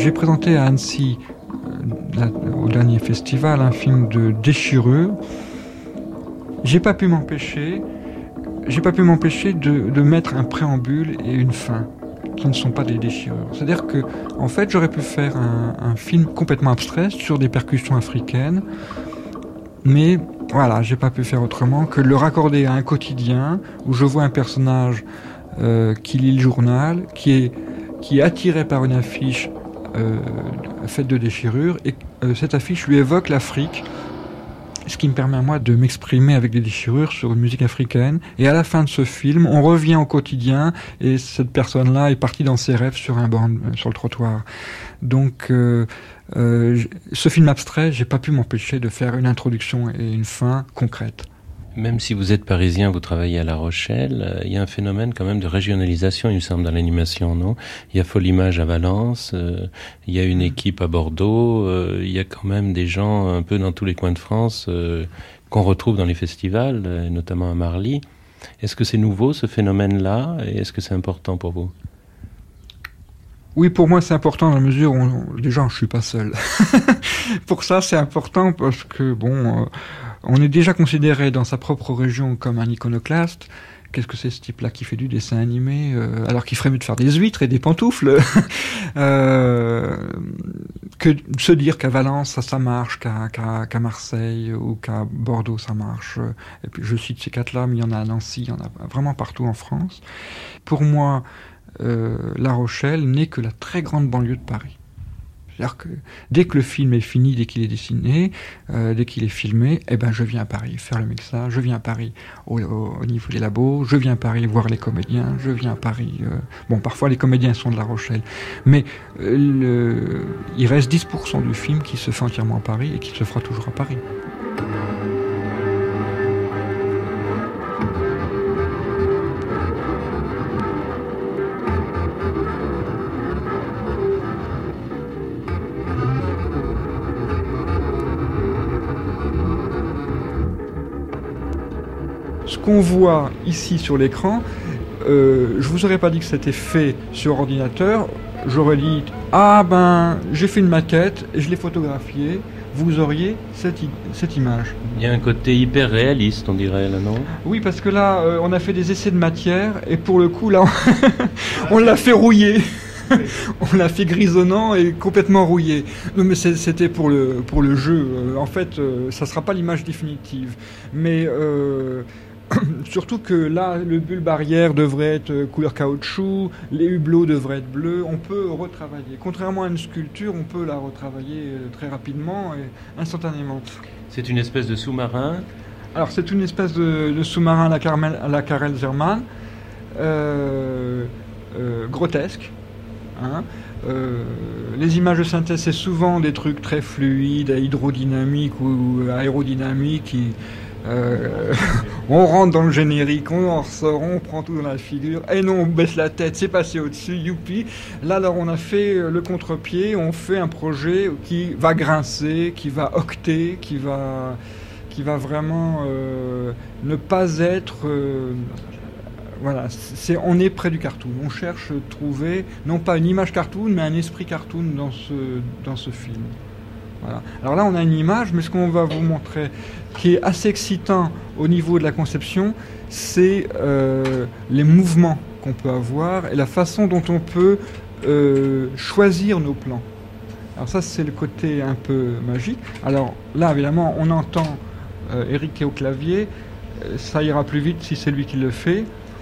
J'ai présenté à Annecy, au dernier festival, un film de déchirure. J'ai pas pu m'empêcher de mettre un préambule et une fin qui ne sont pas des déchirures. C'est-à-dire que, en fait, j'aurais pu faire un film complètement abstrait sur des percussions africaines, mais voilà, j'ai pas pu faire autrement que le raccorder à un quotidien où je vois un personnage qui lit le journal, qui est attiré par une affiche faite de déchirures, et cette affiche lui évoque l'Afrique, ce qui me permet à moi de m'exprimer avec des déchirures sur une musique africaine. Et à la fin de ce film, on revient au quotidien, et cette personne-là est partie dans ses rêves sur un banc, sur le trottoir. Donc, ce film abstrait, j'ai pas pu m'empêcher de faire une introduction et une fin concrète. Même si vous êtes parisien, vous travaillez à La Rochelle, il y a un phénomène quand même de régionalisation, il me semble, dans l'animation, non ? Il y a Folimage à Valence, il y a une équipe à Bordeaux, il y a quand même des gens un peu dans tous les coins de France qu'on retrouve dans les festivals, notamment à Marly. Est-ce que c'est nouveau, ce phénomène-là, et est-ce que c'est important pour vous ? Oui, pour moi, c'est important dans la mesure où, déjà, je suis pas seul. Pour ça, c'est important parce que, on est déjà considéré dans sa propre région comme un iconoclaste. Qu'est-ce que c'est ce type-là qui fait du dessin animé alors qu'il ferait mieux de faire des huîtres et des pantoufles que de se dire qu'à Valence ça marche, qu'à Marseille ou qu'à Bordeaux ça marche. Et puis je cite ces quatre-là, mais il y en a à Nancy, il y en a vraiment partout en France. Pour moi, La Rochelle n'est que la très grande banlieue de Paris. C'est-à-dire que dès que le film est fini, dès qu'il est dessiné, dès qu'il est filmé, je viens à Paris faire le mixage, je viens à Paris au niveau des labos, je viens à Paris voir les comédiens, je viens à Paris... parfois les comédiens sont de La Rochelle, mais il reste 10% du film qui se fait entièrement à Paris et qui se fera toujours à Paris. Ce qu'on voit ici sur l'écran, je vous aurais pas dit que c'était fait sur ordinateur, j'aurais dit j'ai fait une maquette et je l'ai photographiée, vous auriez cette image. Il y a un côté hyper réaliste, on dirait, là, non ? Oui, parce que là, on a fait des essais de matière et pour le coup, là, on l'a fait rouiller. On l'a fait grisonnant et complètement rouillé. Non, mais c'était pour le jeu. En fait, ça sera pas l'image définitive. Mais surtout que là, le bulle barrière devrait être couleur caoutchouc, les hublots devraient être bleus. On peut retravailler. Contrairement à une sculpture, on peut la retravailler très rapidement et instantanément. C'est une espèce de sous-marin. Alors, c'est une espèce de sous-marin à la Karel Zerman, grotesque. Les images de synthèse, c'est souvent des trucs très fluides, hydrodynamiques ou aérodynamiques. On rentre dans le générique, on en ressort, on prend tout dans la figure, et non, on baisse la tête, c'est passé au-dessus, youpi. Là, alors, on a fait le contre-pied, on fait un projet qui va grincer, qui va octer, qui va vraiment ne pas être... Voilà, on est près du cartoon. On cherche à trouver, non pas une image cartoon, mais un esprit cartoon dans ce film. Voilà. Alors là, on a une image, mais ce qu'on va vous montrer, qui est assez excitant au niveau de la conception, c'est les mouvements qu'on peut avoir et la façon dont on peut choisir nos plans. Alors ça, c'est le côté un peu magique. Alors là, évidemment, on entend Eric qui est au clavier. Ça ira plus vite si c'est lui qui le fait.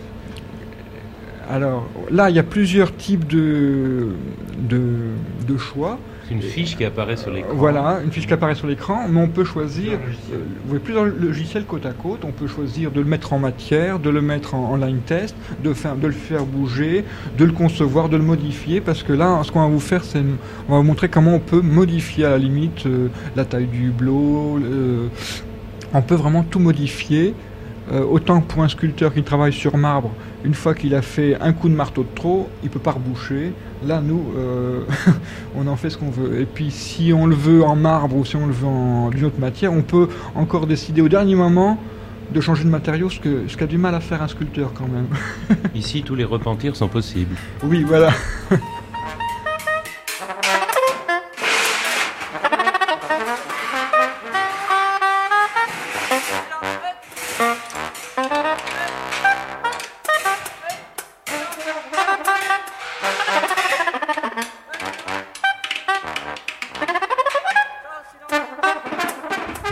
Alors là, il y a plusieurs types de choix. C'est une fiche qui apparaît sur l'écran. Voilà, une fiche qui apparaît sur l'écran, mais on peut choisir, vous voyez plusieurs logiciels côte à côte, on peut choisir de le mettre en matière, de le mettre en line test, de le faire bouger, de le concevoir, de le modifier, parce que là, ce qu'on va vous faire, on va vous montrer comment on peut modifier à la limite la taille du hublot, on peut vraiment tout modifier. Autant pour un sculpteur qui travaille sur marbre, une fois qu'il a fait un coup de marteau de trop, il ne peut pas reboucher. Là, nous, on en fait ce qu'on veut. Et puis, si on le veut en marbre ou si on le veut d'une autre matière, on peut encore décider au dernier moment de changer de matériau, ce qu'a du mal à faire un sculpteur quand même. Ici, tous les repentirs sont possibles. Oui, voilà.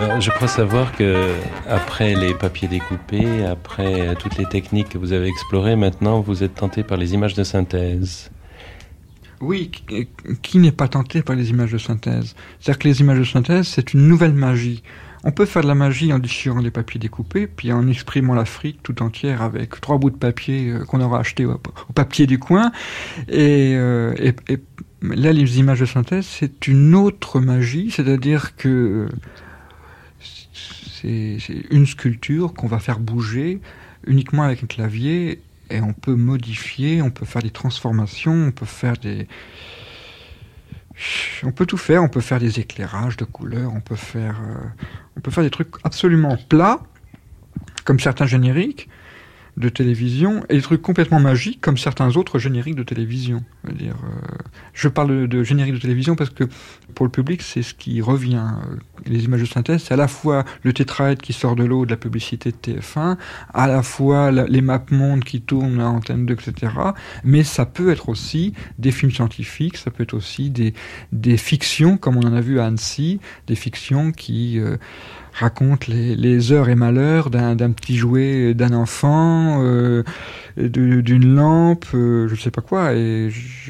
Alors, je crois savoir que après les papiers découpés, après toutes les techniques que vous avez explorées, maintenant vous êtes tenté par les images de synthèse. Oui, qui n'est pas tenté par les images de synthèse? C'est-à-dire que les images de synthèse, c'est une nouvelle magie. On peut faire de la magie en déchirant les papiers découpés, puis en exprimant l'Afrique tout entière avec 3 bouts de papier qu'on aura acheté au papier du coin. Et là, les images de synthèse, c'est une autre magie, c'est-à-dire que c'est une sculpture qu'on va faire bouger uniquement avec un clavier, et on peut modifier, on peut faire des transformations, on peut tout faire, on peut faire des éclairages de couleurs, on peut faire des trucs absolument plats, comme certains génériques de télévision, et des trucs complètement magiques, comme certains autres génériques de télévision. Je parle de génériques de télévision parce que pour le public, c'est ce qui revient. Les images de synthèse, c'est à la fois le tétraèdre qui sort de l'eau de la publicité de TF1, à la fois les mapmondes qui tournent à Antenne 2, etc. Mais ça peut être aussi des films scientifiques, ça peut être aussi des fictions, comme on en a vu à Annecy, des fictions qui raconte les heures et malheurs d'un petit jouet d'un enfant, d'une lampe, je sais pas quoi, et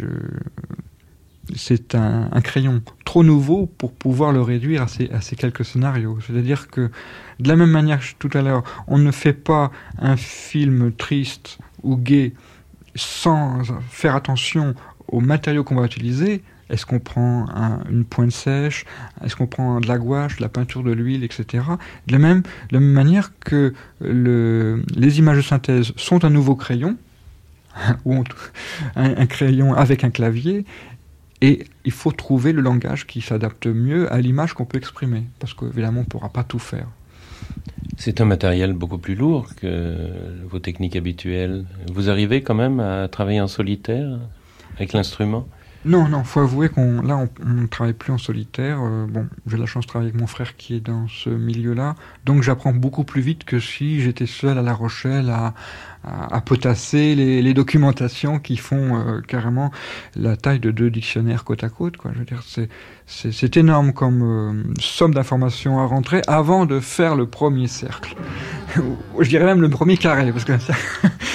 c'est un crayon trop nouveau pour pouvoir le réduire à ces quelques scénarios. C'est-à-dire que, de la même manière que tout à l'heure, on ne fait pas un film triste ou gai sans faire attention aux matériaux qu'on va utiliser. Est-ce qu'on prend une pointe sèche? Est-ce qu'on prend de la gouache, de la peinture, de l'huile, etc. De la même manière que les images de synthèse sont un nouveau crayon, ou un crayon avec un clavier, et il faut trouver le langage qui s'adapte mieux à l'image qu'on peut exprimer, parce qu'évidemment, on ne pourra pas tout faire. C'est un matériel beaucoup plus lourd que vos techniques habituelles. Vous arrivez quand même à travailler en solitaire avec l'instrument ? Non, faut avouer qu'on ne travaille plus en solitaire. J'ai la chance de travailler avec mon frère qui est dans ce milieu-là, donc j'apprends beaucoup plus vite que si j'étais seul à La Rochelle à potasser les documentations qui font carrément la taille de 2 dictionnaires côte à côte, quoi. Je veux dire, c'est énorme comme somme d'informations à rentrer avant de faire le premier cercle. Je dirais même le premier carré, parce que ça...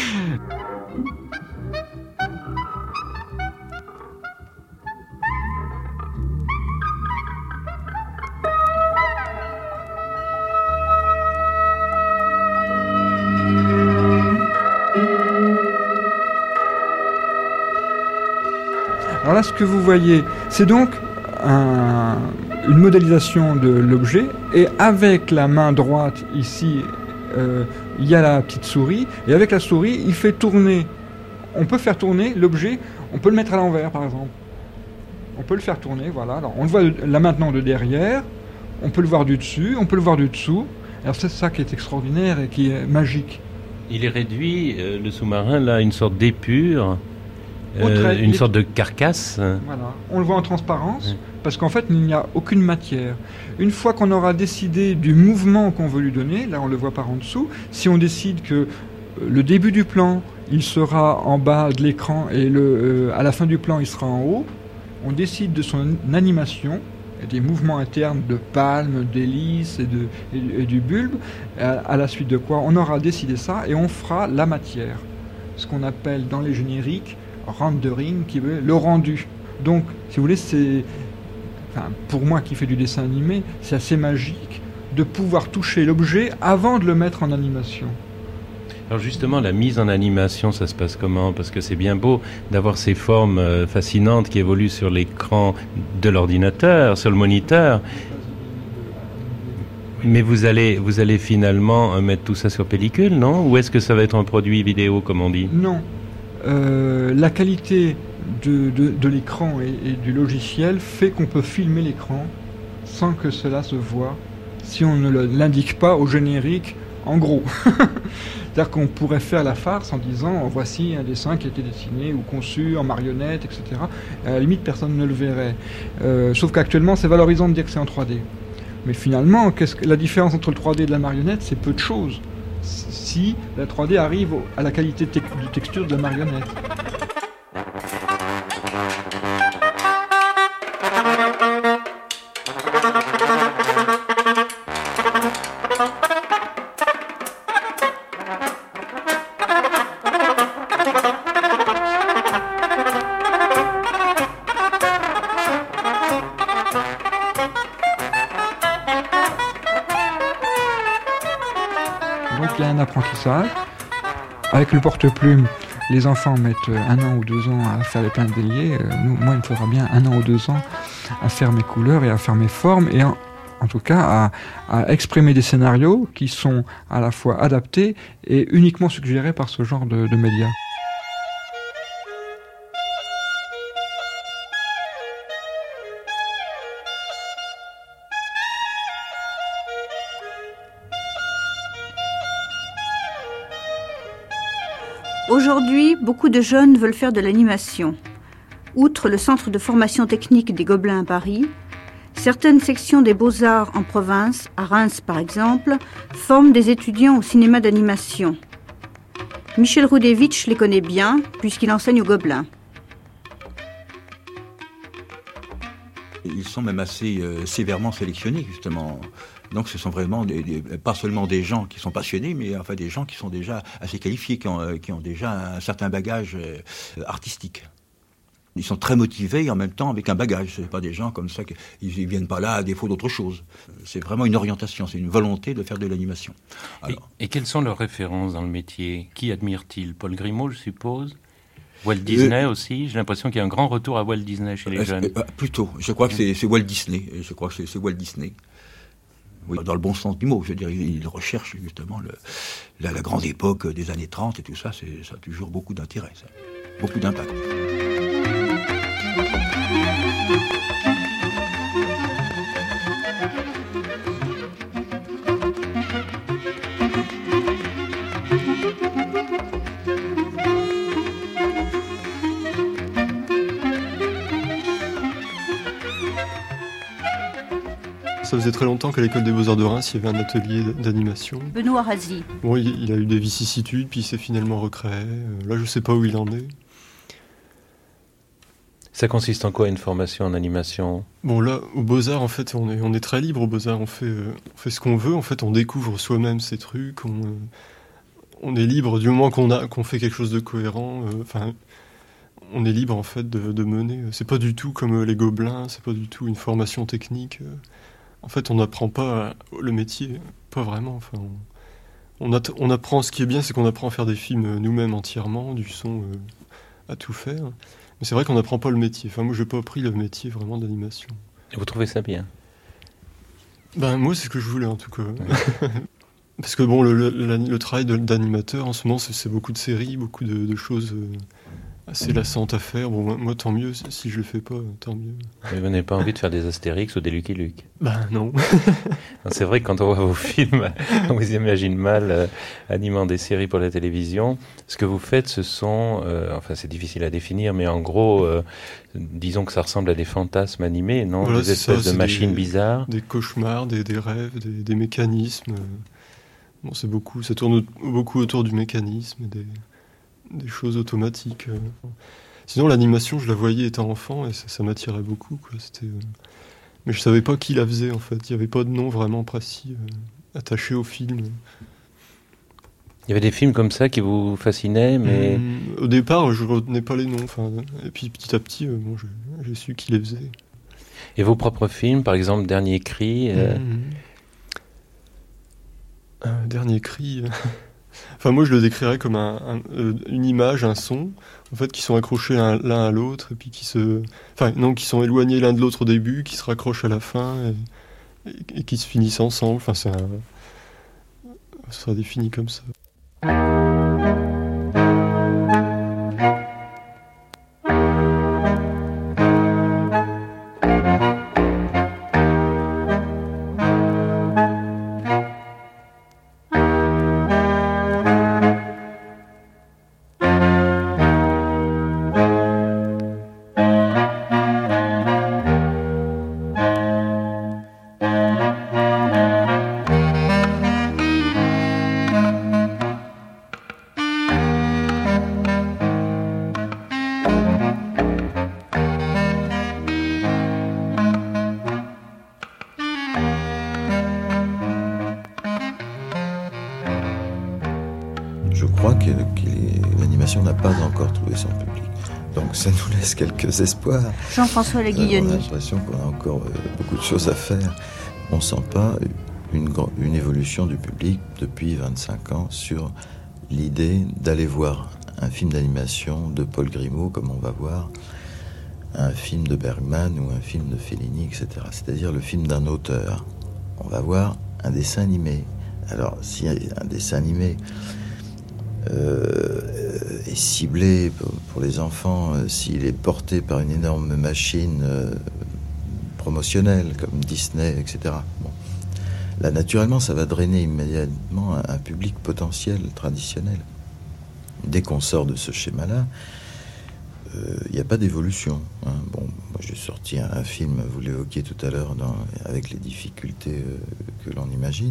Alors là, ce que vous voyez, c'est donc une modélisation de l'objet, et avec la main droite, ici, il y a la petite souris, et avec la souris, il fait tourner. On peut faire tourner l'objet, on peut le mettre à l'envers, par exemple. On peut le faire tourner, voilà. Alors, on le voit là maintenant de derrière, on peut le voir du dessus, on peut le voir du dessous. Alors c'est ça qui est extraordinaire et qui est magique. Il est réduit, le sous-marin, là, à une sorte d'épure. Une sorte de carcasse. Voilà. On le voit en transparence, parce qu'en fait, il n'y a aucune matière. Une fois qu'on aura décidé du mouvement qu'on veut lui donner, là on le voit par en dessous, si on décide que le début du plan, il sera en bas de l'écran et à la fin du plan, il sera en haut, on décide de son animation, et des mouvements internes de palme, d'hélice et du bulbe, à la suite de quoi on aura décidé ça, et on fera la matière. Ce qu'on appelle dans les génériques rendering, qui veut le rendu. Donc, si vous voulez, pour moi qui fais du dessin animé, c'est assez magique de pouvoir toucher l'objet avant de le mettre en animation. Alors justement, la mise en animation, ça se passe comment? Parce que c'est bien beau d'avoir ces formes fascinantes qui évoluent sur l'écran de l'ordinateur, sur le moniteur. Mais vous allez finalement mettre tout ça sur pellicule, non? Ou est-ce que ça va être un produit vidéo, comme on dit? Non. La qualité de l'écran et du logiciel fait qu'on peut filmer l'écran sans que cela se voie si on ne l'indique pas au générique en gros. C'est-à-dire qu'on pourrait faire la farce en disant voici un dessin qui a été dessiné ou conçu en marionnette, etc. À la limite, personne ne le verrait. Sauf qu'actuellement, c'est valorisant de dire que c'est en 3D. Mais finalement, la différence entre le 3D et de la marionnette, c'est peu de choses. Si la 3D arrive à la qualité de texture de la marionnette. d'apprentissage. Avec le porte-plume, les enfants mettent 1 an ou 2 ans à faire les pleins déliés. Moi, il me faudra bien 1 an ou 2 ans à faire mes couleurs et à faire mes formes, et en tout cas à exprimer des scénarios qui sont à la fois adaptés et uniquement suggérés par ce genre de médias. Aujourd'hui, beaucoup de jeunes veulent faire de l'animation. Outre le centre de formation technique des Gobelins à Paris, certaines sections des Beaux-Arts en province, à Reims par exemple, forment des étudiants au cinéma d'animation. Michel Roudevitch les connaît bien, puisqu'il enseigne aux Gobelins. Ils sont même assez sévèrement sélectionnés, justement. Donc ce sont vraiment pas seulement des gens qui sont passionnés, mais enfin des gens qui sont déjà assez qualifiés, qui ont déjà un certain bagage artistique. Ils sont très motivés et en même temps avec un bagage. Ce n'est pas des gens comme ça, ils ne viennent pas là à défaut d'autre chose. C'est vraiment une orientation, c'est une volonté de faire de l'animation. Et quelles sont leurs références dans le métier ? Qui admire-t-il ? Paul Grimaud, je suppose ? Walt Disney aussi. J'ai l'impression qu'il y a un grand retour à Walt Disney chez les jeunes. Plutôt. Je crois que c'est Walt Disney. Je crois que c'est Walt Disney. Oui, dans le bon sens du mot. Je veux dire, il recherche justement la grande époque des années 30 et tout ça. Ça a toujours beaucoup d'intérêt, ça. Beaucoup d'impact. Ça faisait très longtemps qu'à l'école des Beaux-Arts de Reims, il y avait un atelier d'animation. Benoît Razi. Bon, il a eu des vicissitudes, puis il s'est finalement recréé. Là, je ne sais pas où il en est. Ça consiste en quoi, une formation en animation ? Bon, là, aux Beaux-Arts, en fait, on est très libre aux Beaux-Arts. On fait ce qu'on veut. En fait, on découvre soi-même ces trucs. On est libre du moment qu'on fait quelque chose de cohérent. On est libre, en fait, de mener. C'est pas du tout comme les Gobelins. C'est pas du tout une formation technique. En fait, on n'apprend pas le métier, pas vraiment. Enfin, on apprend, ce qui est bien, c'est qu'on apprend à faire des films nous-mêmes entièrement, du son à tout faire. Mais c'est vrai qu'on n'apprend pas le métier. Enfin, moi, je n'ai pas appris le métier vraiment d'animation. Et vous trouvez ça bien ? Moi, c'est ce que je voulais, en tout cas. Parce que bon, le travail d'animateur, en ce moment, c'est beaucoup de séries, beaucoup de choses assez lassantes à faire. Bon, moi, tant mieux. Si je le fais pas, tant mieux. Mais vous n'avez pas envie de faire des Astérix ou des Lucky Luke ? Non. C'est vrai que quand on voit vos films, on vous imagine mal animant des séries pour la télévision. Ce que vous faites, ce sont... c'est difficile à définir, mais en gros, disons que ça ressemble à des fantasmes animés, non ? Voilà, des espèces de machines bizarres. Des cauchemars, des rêves, des mécanismes. Bon, ça tourne beaucoup autour du mécanisme et des choses automatiques. Sinon, l'animation, je la voyais étant enfant et ça m'attirait beaucoup, quoi. Mais je savais pas qui la faisait, en fait. Il n'y avait pas de nom vraiment précis attaché au film. Il y avait des films comme ça qui vous fascinaient, mais... Au départ, je retenais pas les noms. Et puis, petit à petit, j'ai su qui les faisait. Et vos propres films, par exemple, Dernier Cri Dernier Cri... moi, je le décrirais comme une image, un son, en fait, qui sont accrochés l'un à l'autre, et puis qui sont éloignés l'un de l'autre au début, qui se raccrochent à la fin, et qui se finissent ensemble. Ça sera défini comme ça. L'animation n'a pas encore trouvé son public. Donc ça nous laisse quelques espoirs. Jean-François Laguilloni. On a l'impression qu'on a encore beaucoup de choses à faire. On ne sent pas une évolution du public depuis 25 ans sur l'idée d'aller voir un film d'animation de Paul Grimaud comme on va voir un film de Bergman ou un film de Fellini, etc. C'est-à-dire le film d'un auteur. On va voir un dessin animé. Alors, si un dessin animé est ciblé pour les enfants, s'il est porté par une énorme machine promotionnelle comme Disney, etc. Bon. Là, naturellement, ça va drainer immédiatement un public potentiel, traditionnel. Dès qu'on sort de ce schéma-là, il n'y a pas d'évolution. Hein. Bon, moi, j'ai sorti un film, vous l'évoquiez tout à l'heure, avec les difficultés que l'on imagine.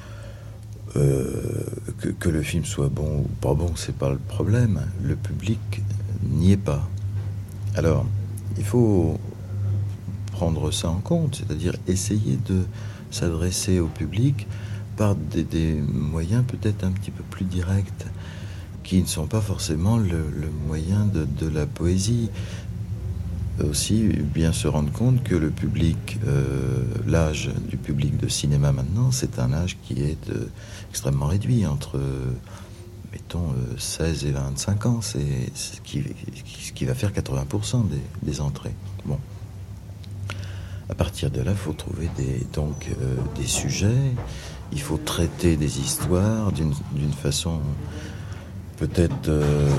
Que le film soit bon ou pas bon, c'est pas le problème. Le public n'y est pas. Alors, il faut prendre ça en compte, c'est-à-dire essayer de s'adresser au public par des moyens peut-être un petit peu plus directs, qui ne sont pas forcément le moyen de la poésie. Aussi bien se rendre compte que le public, l'âge du public de cinéma maintenant, c'est un âge qui est extrêmement réduit, entre, mettons, 16 et 25 ans. C'est ce qui va faire 80% des entrées. Bon. À partir de là, il faut trouver des sujets, il faut traiter des histoires d'une façon peut-être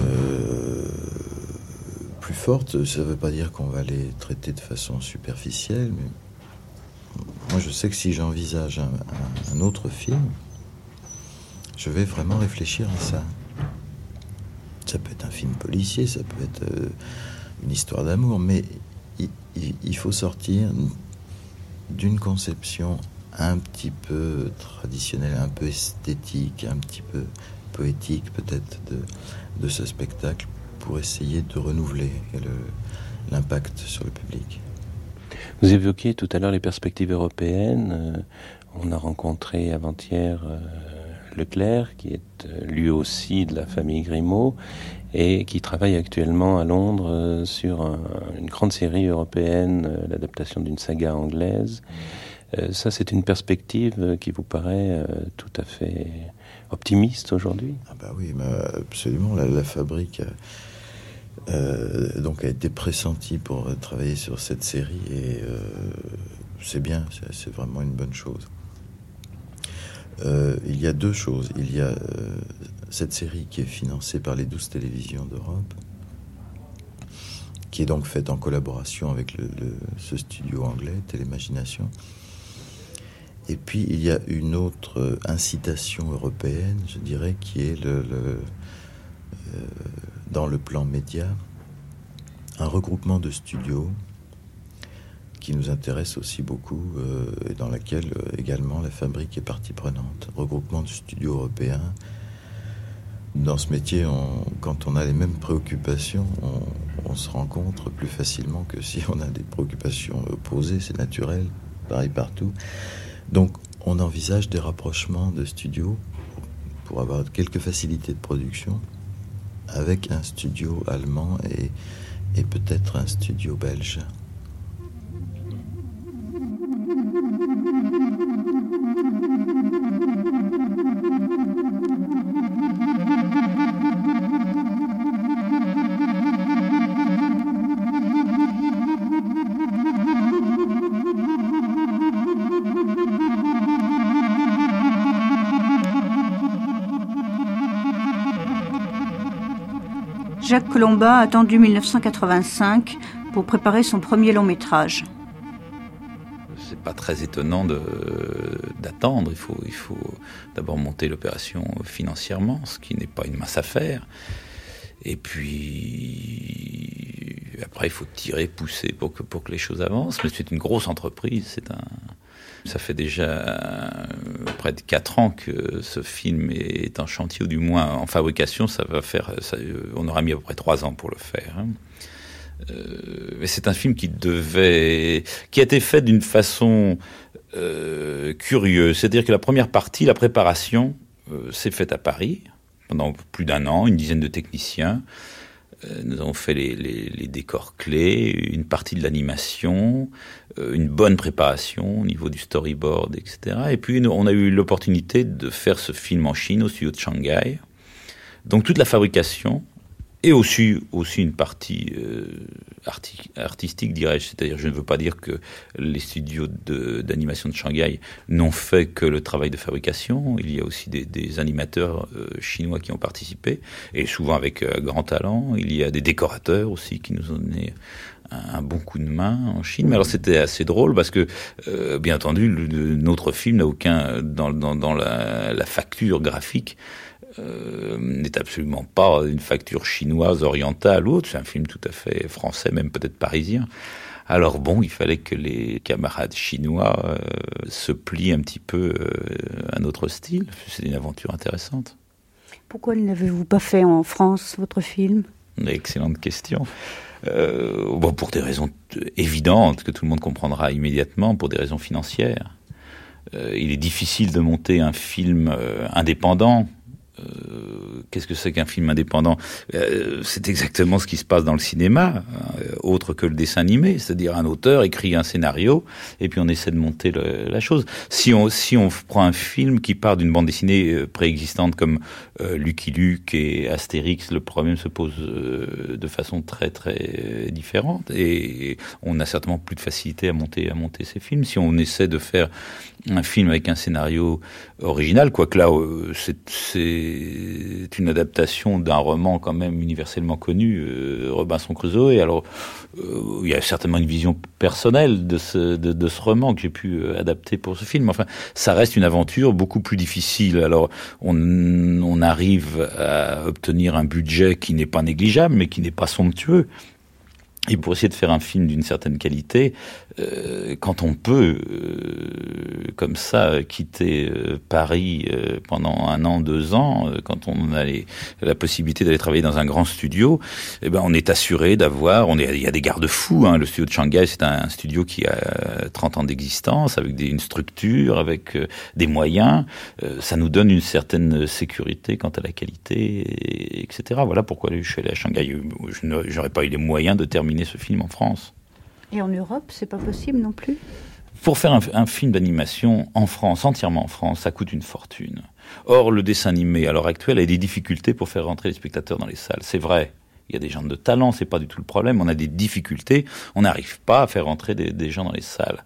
plus forte. Ça ne veut pas dire qu'on va les traiter de façon superficielle, mais moi je sais que si j'envisage un autre film, je vais vraiment réfléchir à ça. Ça peut être un film policier, ça peut être une histoire d'amour, mais il faut sortir d'une conception un petit peu traditionnelle, un peu esthétique, un petit peu poétique peut-être de ce spectacle, pour essayer de renouveler l'impact sur le public. Vous évoquiez tout à l'heure les perspectives européennes. On a rencontré avant-hier Leclerc, qui est lui aussi de la famille Grimaud, et qui travaille actuellement à Londres sur une grande série européenne, l'adaptation d'une saga anglaise. Ça, c'est une perspective qui vous paraît tout à fait optimiste aujourd'hui ? Ah bah oui, absolument. La Fabrique donc a été pressentie pour travailler sur cette série, et c'est bien, c'est vraiment une bonne chose. Il y a deux choses. Il y a cette série qui est financée par les 12 télévisions d'Europe, qui est donc faite en collaboration avec ce studio anglais, Télémagination. Et puis il y a une autre incitation européenne, je dirais, qui est dans le plan média, un regroupement de studios qui nous intéresse aussi beaucoup, et dans laquelle également la Fabrique est partie prenante. Regroupement de studios européens. Dans ce métier, quand on a les mêmes préoccupations, on se rencontre plus facilement que si on a des préoccupations opposées, c'est naturel, pareil partout. Donc on envisage des rapprochements de studios pour avoir quelques facilités de production avec un studio allemand et peut-être un studio belge. Jacques Colomba a attendu 1985 pour préparer son premier long métrage. C'est pas très étonnant d'attendre. Il faut d'abord monter l'opération financièrement, ce qui n'est pas une mince affaire. Et puis après, il faut tirer, pousser pour que les choses avancent. Mais c'est une grosse entreprise. Ça fait déjà près de 4 ans que ce film est en chantier, ou du moins en fabrication. On aura mis à peu près 3 ans pour le faire. Mais c'est un film qui a été fait d'une façon curieuse. C'est-à-dire que la première partie, la préparation, s'est faite à Paris pendant plus d'1 an, une dizaine de techniciens. Nous avons fait les décors clés, une partie de l'animation, une bonne préparation au niveau du storyboard, etc. Et puis on a eu l'opportunité de faire ce film en Chine, au studio de Shanghai. Donc toute la fabrication, et aussi une partie artistique, dirais-je. C'est-à-dire, je ne veux pas dire que les studios d'animation de Shanghai n'ont fait que le travail de fabrication. Il y a aussi des animateurs chinois qui ont participé, et souvent avec grand talent. Il y a des décorateurs aussi qui nous ont donné un bon coup de main en Chine. Mais alors c'était assez drôle parce que, bien entendu, notre film n'a aucun, dans la facture graphique, n'est absolument pas une facture chinoise, orientale ou autre. C'est un film tout à fait français, même peut-être parisien. Alors bon, il fallait que les camarades chinois se plient un petit peu à notre style. C'est une aventure intéressante. Pourquoi ne l'avez-vous pas fait en France, votre film ? Excellente question. Pour des raisons évidentes que tout le monde comprendra immédiatement, pour des raisons financières. Il est difficile de monter un film indépendant. Qu'est-ce que c'est qu'un film indépendant ? C'est exactement ce qui se passe dans le cinéma, autre que le dessin animé, c'est-à-dire un auteur écrit un scénario et puis on essaie de monter la chose. Si on prend un film qui part d'une bande dessinée préexistante comme Lucky Luke et Astérix, le problème se pose de façon très très différente et on a certainement plus de facilité à monter ces films. Si on essaie de faire un film avec un scénario original, quoique là c'est une adaptation d'un roman quand même universellement connu, Robinson Crusoe, et alors il y a certainement une vision personnelle de ce roman que j'ai pu adapter pour ce film. Enfin, ça reste une aventure beaucoup plus difficile. Alors on arrive à obtenir un budget qui n'est pas négligeable, mais qui n'est pas somptueux. Et pour essayer de faire un film d'une certaine qualité, quand on peut, comme ça, quitter Paris pendant 1 an, 2 ans, quand on a la possibilité d'aller travailler dans un grand studio, eh ben on est assuré d'avoir, il y a des garde-fous, hein. Le studio de Shanghai, c'est un studio qui a 30 ans d'existence, avec une structure, avec des moyens. Ça nous donne une certaine sécurité quant à la qualité, etc. Voilà pourquoi je suis allé à Shanghai. J'aurais pas eu les moyens de terminer ce film en France. Et en Europe, c'est pas possible non plus ? Pour faire un film d'animation en France, entièrement en France, ça coûte une fortune. Or, le dessin animé, à l'heure actuelle, a des difficultés pour faire rentrer les spectateurs dans les salles. C'est vrai. Il y a des gens de talent, c'est pas du tout le problème. On a des difficultés. On n'arrive pas à faire rentrer des gens dans les salles.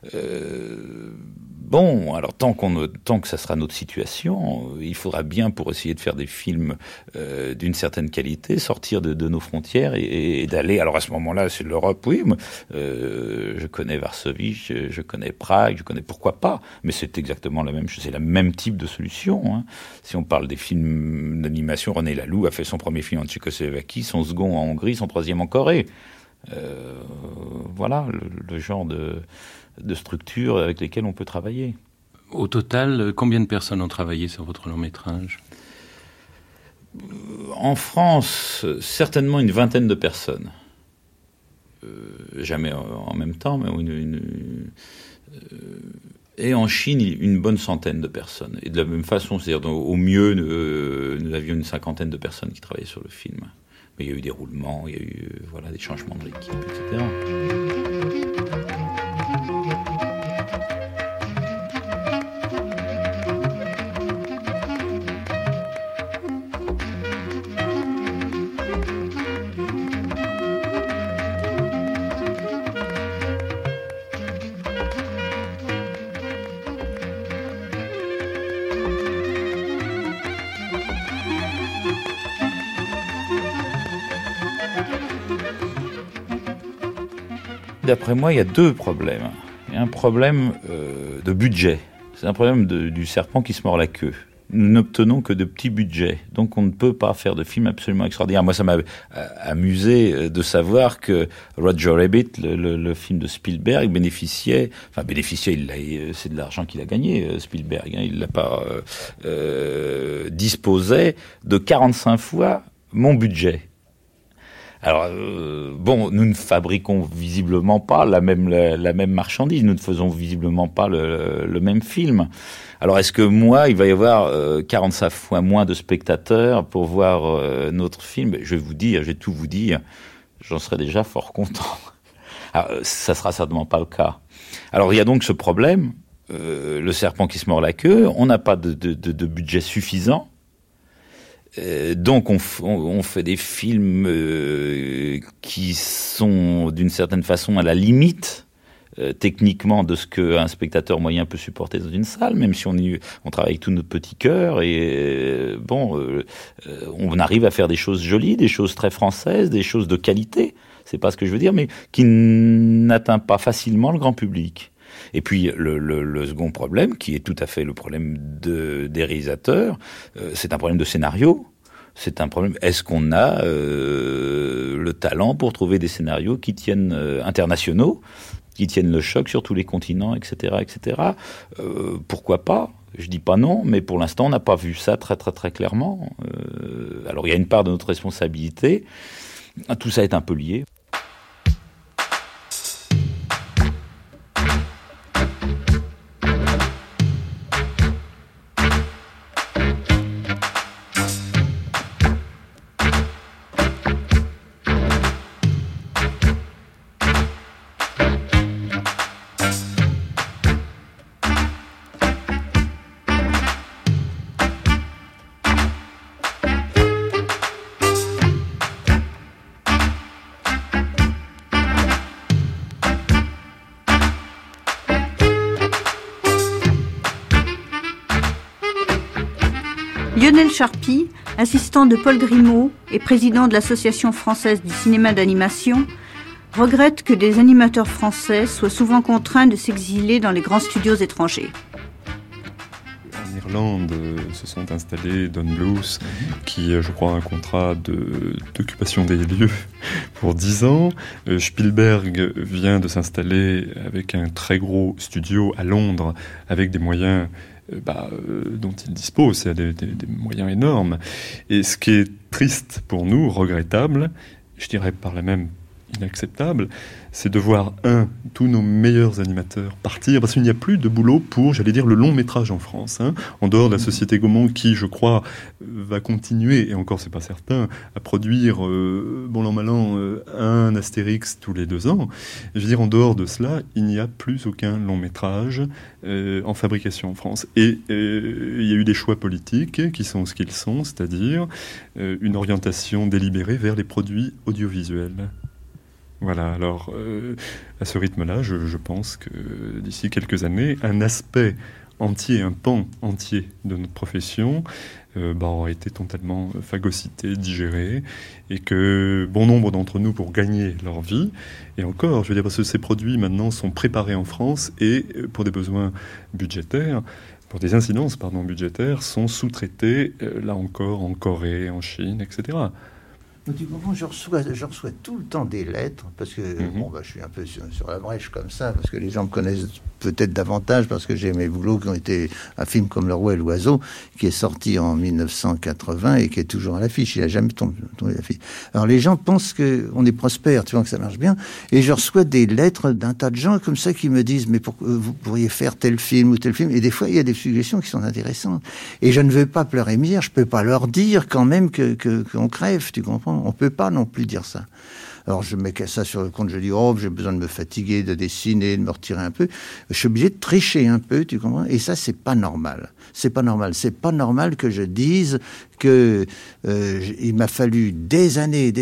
Bon, alors tant que ça sera notre situation, il faudra bien, pour essayer de faire des films d'une certaine qualité, sortir de nos frontières et d'aller. Alors à ce moment-là, c'est l'Europe, oui. Je connais Varsovie, je connais Prague, je connais, pourquoi pas. Mais c'est exactement la même chose, c'est le même type de solution. Hein. Si on parle des films d'animation, René Laloux a fait son premier film en Tchécoslovaquie, son second en Hongrie, son troisième en Corée. Voilà le genre de structures avec lesquelles on peut travailler. Au total, combien de personnes ont travaillé sur votre long-métrage ? En France, certainement une 20aine de personnes. Jamais en même temps, mais et en Chine, une bonne centaine de personnes. Et de la même façon, c'est-à-dire au mieux, nous avions une 50aine de personnes qui travaillaient sur le film. Mais il y a eu des roulements, il y a eu des changements de l'équipe, etc. D'après moi, il y a 2 problèmes. Il y a un problème de budget. C'est un problème du serpent qui se mord la queue. Nous n'obtenons que de petits budgets. Donc on ne peut pas faire de films absolument extraordinaires. Moi, ça m'a amusé de savoir que Roger Rabbit, le film de Spielberg, bénéficiait, c'est de l'argent qu'il a gagné, Spielberg. Hein, il l'a pas disposait de 45 fois mon budget. Alors, nous ne fabriquons visiblement pas la même marchandise, nous ne faisons visiblement pas le même film. Alors, est-ce que moi, il va y avoir 45 fois moins de spectateurs pour voir notre film ? Je vais tout vous dire, j'en serais déjà fort content. Alors, ça sera certainement pas le cas. Alors, il y a donc ce problème, le serpent qui se mord la queue, on n'a pas de budget suffisant. Donc on fait des films qui sont d'une certaine façon à la limite techniquement de ce qu'un spectateur moyen peut supporter dans une salle, même si on travaille avec tout notre petit cœur et on arrive à faire des choses jolies, des choses très françaises, des choses de qualité, c'est pas ce que je veux dire, mais qui n'atteint pas facilement le grand public. Et puis le second problème, qui est tout à fait le problème des réalisateurs, c'est un problème de scénario. C'est un problème. Est-ce qu'on a le talent pour trouver des scénarios qui tiennent internationaux, qui tiennent le choc sur tous les continents, etc., etc. Pourquoi pas ? Je dis pas non, mais pour l'instant, on n'a pas vu ça très très très clairement. Alors il y a une part de notre responsabilité. Tout ça est un peu lié. Lionel Charpy, assistant de Paul Grimaud et président de l'Association française du cinéma d'animation, regrette que des animateurs français soient souvent contraints de s'exiler dans les grands studios étrangers. En Irlande se sont installés Don Bluth, qui, je crois, a un contrat d'occupation des lieux pour 10 ans. Spielberg vient de s'installer avec un très gros studio à Londres, avec des moyens dont il dispose, c'est des moyens énormes. Et ce qui est triste pour nous, regrettable, je dirais par là même inacceptable, c'est de voir, tous nos meilleurs animateurs partir, parce qu'il n'y a plus de boulot pour, j'allais dire, le long métrage en France. En dehors de la Société Gaumont, qui, je crois, va continuer, et encore c'est pas certain, à produire, bon an mal an, un Astérix tous les 2 ans. Je veux dire, en dehors de cela, il n'y a plus aucun long métrage en fabrication en France. Et il y a eu des choix politiques qui sont ce qu'ils sont, c'est-à-dire une orientation délibérée vers les produits audiovisuels. Voilà, alors à ce rythme-là, je pense que d'ici quelques années, un aspect entier, un pan entier de notre profession aura été totalement phagocyté, digéré, et que bon nombre d'entre nous, pour gagner leur vie, et encore, je veux dire, parce que ces produits maintenant sont préparés en France et pour des besoins budgétaires, pour des incidences budgétaires, sont sous-traités, là encore, en Corée, en Chine, etc. Tu comprends, je reçois tout le temps des lettres, parce que je suis un peu sur la brèche comme ça, parce que les gens me connaissent peut-être davantage, parce que j'ai mes boulots qui ont été un film comme Le Roi et l'Oiseau, qui est sorti en 1980 et qui est toujours à l'affiche. Il n'a jamais tombé à l'affiche. Alors les gens pensent qu'on est prospère, tu vois, que ça marche bien, et je reçois des lettres d'un tas de gens comme ça qui me disent, mais vous pourriez faire tel film ou tel film, et des fois il y a des suggestions qui sont intéressantes. Et je ne veux pas pleurer mire, je peux pas leur dire quand même qu'on crève, tu comprends. On peut pas non plus dire ça. Alors je mets ça sur le compte, je dis j'ai besoin de me fatiguer, de dessiner, de me retirer un peu. Je suis obligé de tricher un peu, tu comprends ? Et ça c'est pas normal. C'est pas normal. C'est pas normal que je dise que il m'a fallu des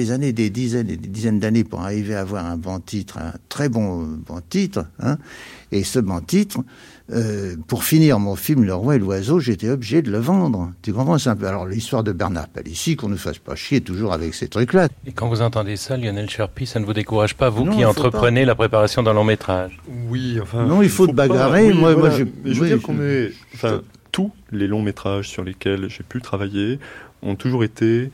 dizaines d'années pour arriver à avoir un bon titre, un très bon titre, Et ce bon titre, pour finir mon film Le Roi et l'Oiseau, j'étais obligé de le vendre. Tu comprends ? C'est un peu. Alors l'histoire de Bernard Palissy, qu'on ne fasse pas chier toujours avec ces trucs-là. Et quand vous entendez ça, Lionel Charpy, ça ne vous décourage pas, vous qui entreprenez la préparation d'un long métrage ? Oui, enfin. Non, il faut te bagarrer. Moi, je veux dire qu'on est. Enfin, tous les longs métrages sur lesquels j'ai pu travailler ont toujours été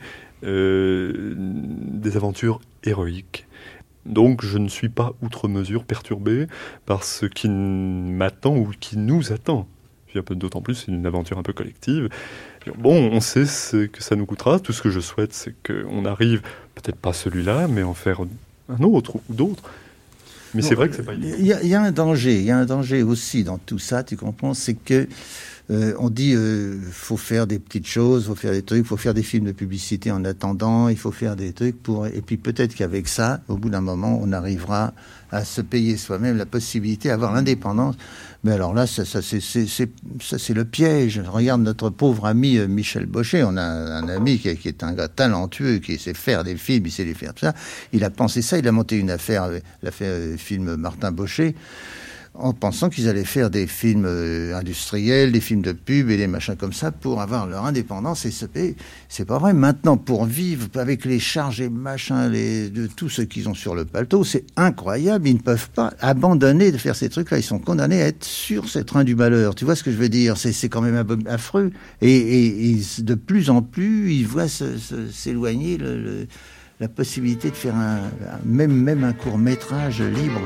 des aventures héroïques. Donc je ne suis pas outre mesure perturbé par ce qui m'attend ou qui nous attend. D'autant plus, c'est une aventure un peu collective. Bon, on sait ce que ça nous coûtera. Tout ce que je souhaite, c'est qu'on arrive, peut-être pas celui-là, mais en faire un autre ou d'autres. Mais c'est vrai que c'est pas évident. Il y a un danger aussi dans tout ça, tu comprends, c'est que on dit faut faire des petites choses, faut faire des trucs, faut faire des films de publicité en attendant, il faut faire des trucs et puis peut-être qu'avec ça, au bout d'un moment, on arrivera à se payer soi-même la possibilité d'avoir l'indépendance. Mais alors là, ça c'est le piège. Regarde notre pauvre ami Michel Bochet. On a un ami qui est un gars talentueux, qui sait faire des films, il sait les faire, tout ça. Il a pensé ça, il a monté une affaire, il a fait film Martin Bochet, en pensant qu'ils allaient faire des films industriels, des films de pub et des machins comme ça pour avoir leur indépendance et se payer. C'est pas vrai. Maintenant, pour vivre avec les charges et machins de tout ce qu'ils ont sur le paletot, c'est incroyable. Ils ne peuvent pas abandonner de faire ces trucs-là. Ils sont condamnés à être sur ces trains du malheur. Tu vois ce que je veux dire? C'est quand même affreux. Et de plus en plus, ils voient s'éloigner la possibilité de faire même un court-métrage libre.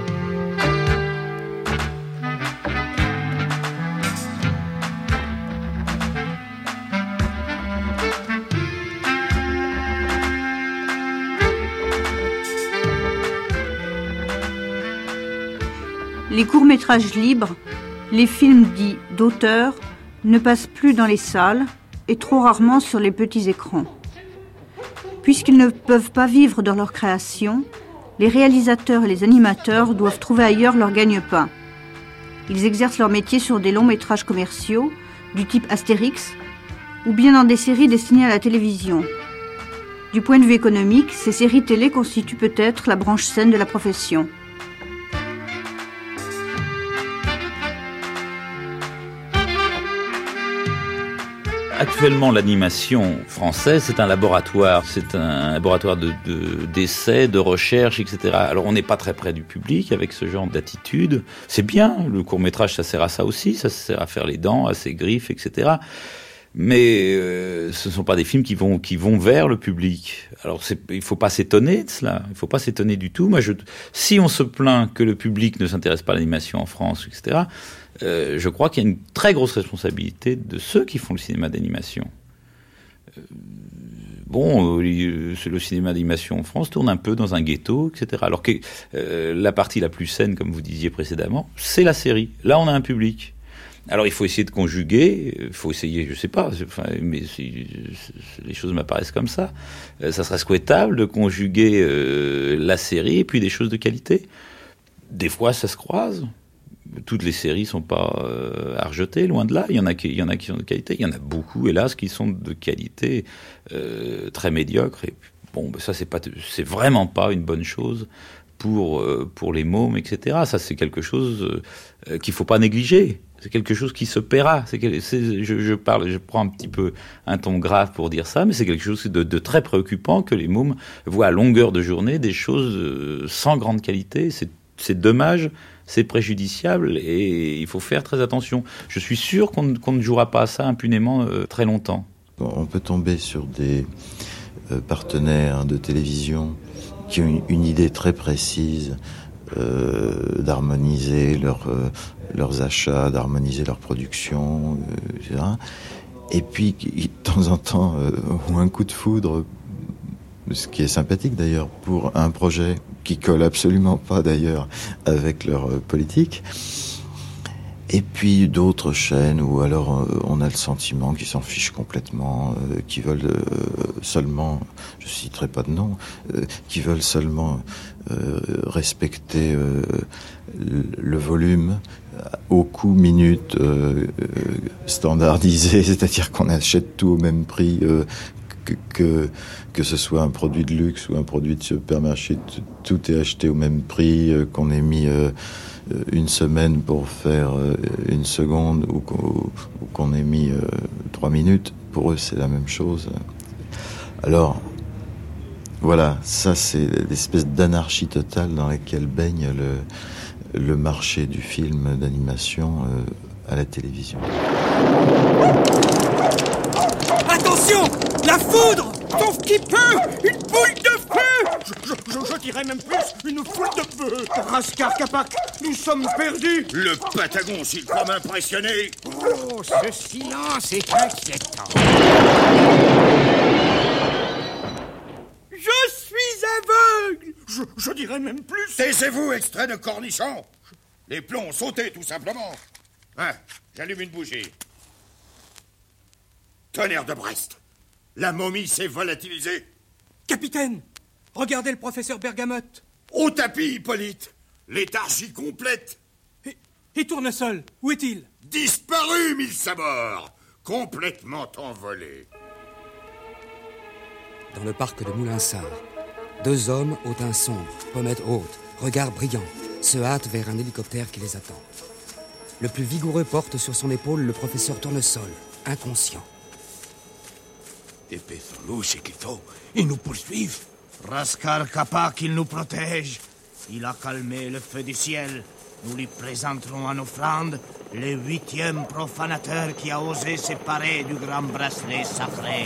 Les courts-métrages libres, les films dits d'auteur, ne passent plus dans les salles et trop rarement sur les petits écrans. Puisqu'ils ne peuvent pas vivre de leur création, les réalisateurs et les animateurs doivent trouver ailleurs leur gagne-pain. Ils exercent leur métier sur des longs métrages commerciaux, du type Astérix, ou bien dans des séries destinées à la télévision. Du point de vue économique, ces séries télé constituent peut-être la branche saine de la profession. Actuellement, l'animation française, c'est un laboratoire d'essais, de recherche, etc. Alors, on n'est pas très près du public avec ce genre d'attitude. C'est bien, le court-métrage, ça sert à ça aussi, ça sert à faire les dents, à ses griffes, etc. Mais ce ne sont pas des films qui vont vers le public. Alors, il ne faut pas s'étonner de cela, il ne faut pas s'étonner du tout. Moi, si on se plaint que le public ne s'intéresse pas à l'animation en France, etc., je crois qu'il y a une très grosse responsabilité de ceux qui font le cinéma d'animation. Le cinéma d'animation en France tourne un peu dans un ghetto, etc. Alors que la partie la plus saine, comme vous disiez précédemment, c'est la série. Là, on a un public. Alors, il faut essayer de conjuguer, il faut essayer, je sais pas, mais les choses m'apparaissent comme ça. Ça serait souhaitable de conjuguer la série et puis des choses de qualité. Des fois, ça se croise. Toutes les séries sont pas à rejeter, loin de là. Il y en a qui sont de qualité. Il y en a beaucoup, hélas, qui sont de qualité très médiocre. Et bon, ça c'est vraiment pas une bonne chose pour les mômes, etc. Ça, c'est quelque chose qu'il faut pas négliger. C'est quelque chose qui se paiera. Je prends un petit peu un ton grave pour dire ça, mais c'est quelque chose de très préoccupant que les mômes voient à longueur de journée des choses sans grande qualité. C'est dommage, c'est préjudiciable et il faut faire très attention. Je suis sûr qu'on ne jouera pas à ça impunément très longtemps. On peut tomber sur des partenaires de télévision qui ont une idée très précise d'harmoniser leurs achats, d'harmoniser leur production, etc. Et puis, de temps en temps, ont un coup de foudre, ce qui est sympathique d'ailleurs, pour un projet qui colle absolument pas d'ailleurs avec leur politique. Et puis d'autres chaînes où alors on a le sentiment qu'ils s'en fichent complètement, qui veulent seulement, je citerai pas de nom, qui veulent seulement respecter le volume au coût minute standardisé, c'est-à-dire qu'on achète tout au même prix, que ce soit un produit de luxe ou un produit de supermarché, tout est acheté au même prix, qu'on ait mis une semaine pour faire une seconde ou qu'on ait mis 3 minutes. Pour eux, c'est la même chose. Alors, voilà, ça c'est l'espèce d'anarchie totale dans laquelle baigne le marché du film d'animation à la télévision. Attention! La foudre! Sauf qui peut! Une boule de feu! Je dirais même plus une foule de bœufs. Raskar Kapak, nous sommes perdus. Le Patagon, s'il croit m'impressionner. Oh, ce silence est inquiétant. Je suis aveugle. Je dirais même plus. Taisez-vous, extrait de cornichon. Les plombs ont sauté, tout simplement. Hein, j'allume une bougie. Tonnerre de Brest. La momie s'est volatilisée. Capitaine, regardez le professeur Bergamote. Au tapis, Hippolyte. Léthargie complète. Et Tournesol, où est-il? Disparu, mille sabords. Complètement envolé. Dans le parc de Moulinsart, 2 hommes au teint sombre, pommettes hautes, regards brillants, se hâtent vers un hélicoptère qui les attend. Le plus vigoureux porte sur son épaule le professeur Tournesol, inconscient. Dépêchons-nous, Chiquito. Ils nous poursuivent. Raskar Kapak, il nous protège. Il a calmé le feu du ciel. Nous lui présenterons en offrande le 8e profanateur qui a osé séparer du grand bracelet sacré.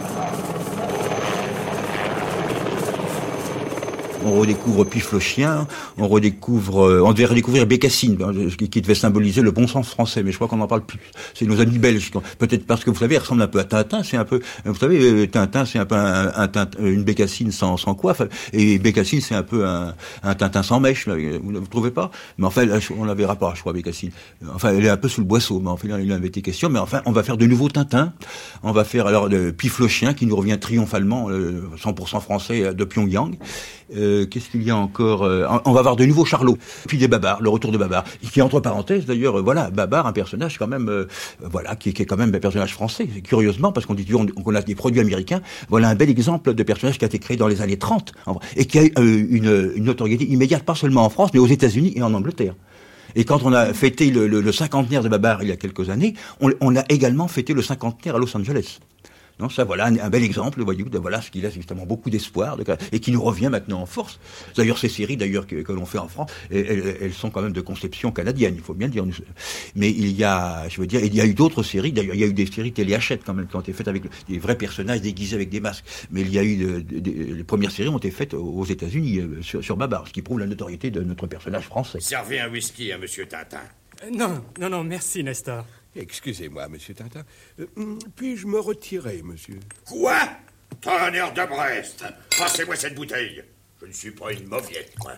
On redécouvre Piflochien, on devait redécouvrir Bécassine, qui devait symboliser le bon sens français, mais je crois qu'on n'en parle plus. C'est nos amis belges, peut-être parce que vous savez, il ressemble un peu à Tintin, c'est un peu, vous savez, Tintin, c'est un peu une Bécassine sans coiffe, et Bécassine, c'est un peu un Tintin sans mèche, vous ne trouvez pas? Mais enfin, on la verra pas, je crois, Bécassine. Enfin, elle est un peu sous le boisseau, mais enfin, il avait été question, mais enfin, on va faire de nouveaux Tintins. On va faire alors de Piflochien, qui nous revient triomphalement, 100% français de Pyongyang. Qu'est-ce qu'il y a encore? On va avoir de nouveaux Charlot, puis des Babar, le retour de Babar, qui entre parenthèses d'ailleurs, voilà, Babar, un personnage quand même, voilà, qui est quand même un personnage français, curieusement, parce qu'on dit toujours qu'on a des produits américains. Voilà un bel exemple de personnage qui a été créé dans les années 30, et qui a une notoriété immédiate, pas seulement en France, mais aux États-Unis et en Angleterre. Et quand on a fêté le cinquantenaire de Babar il y a quelques années, on a également fêté le cinquantenaire à Los Angeles. Non, ça, voilà, un bel exemple, voyez-vous, de voilà ce qui laisse justement beaucoup d'espoir, et qui nous revient maintenant en force. D'ailleurs, ces séries, que l'on fait en France, elles sont quand même de conception canadienne, il faut bien le dire. Mais il y a eu d'autres séries, d'ailleurs, il y a eu des séries télé-Hachette, quand même, qui ont été faites avec des vrais personnages déguisés avec des masques. Mais il y a eu, les premières séries ont été faites aux États-Unis, sur Babar, ce qui prouve la notoriété de notre personnage français. Servez un whisky à Monsieur Tintin. Non, merci, Nestor. Excusez-moi, Monsieur Tintin. Puis-je me retirer, monsieur? Quoi? Tonnerre de Brest! Passez-moi cette bouteille. Je ne suis pas une mauviette, moi.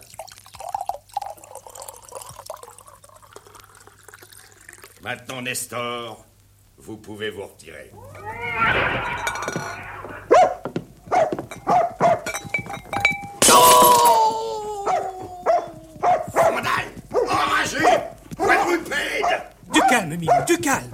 Maintenant, Nestor, vous pouvez vous retirer. Fondal! Enragé! Quadrupède! Du calme, Emile, du calme.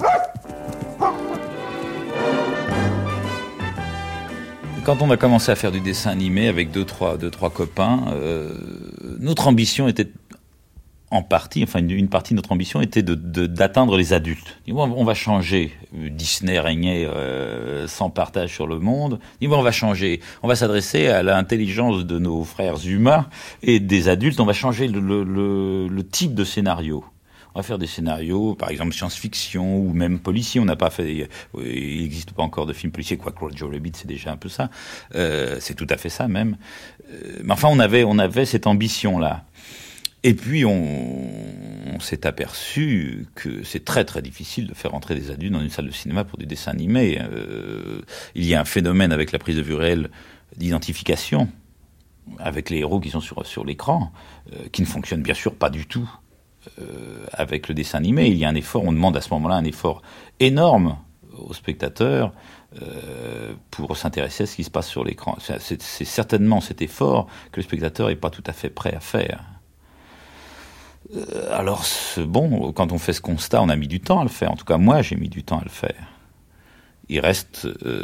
Quand on a commencé à faire du dessin animé avec deux, trois copains, notre ambition était en partie, enfin une partie de notre ambition était d'atteindre les adultes. On va changer. Disney régnait sans partage sur le monde. On va changer. On va s'adresser à l'intelligence de nos frères humains et des adultes. On va changer le type de scénario. On va faire des scénarios, par exemple science-fiction ou même policier. On n'a pas fait, il n'existe pas encore de film policier, quoique Joe Rabbit, c'est déjà un peu ça. C'est tout à fait ça même. Mais enfin, on avait cette ambition-là. Et puis on s'est aperçu que c'est très très difficile de faire entrer des adultes dans une salle de cinéma pour du dessin animé. Il y a un phénomène avec la prise de vue réelle d'identification avec les héros qui sont sur l'écran, qui ne fonctionne bien sûr pas du tout avec le dessin animé. Il y a un effort, on demande à ce moment-là un effort énorme aux spectateurs pour s'intéresser à ce qui se passe sur l'écran. C'est certainement cet effort que le spectateur n'est pas tout à fait prêt à faire. Alors, bon, quand on fait ce constat, on a mis du temps à le faire. En tout cas, moi, j'ai mis du temps à le faire. Il reste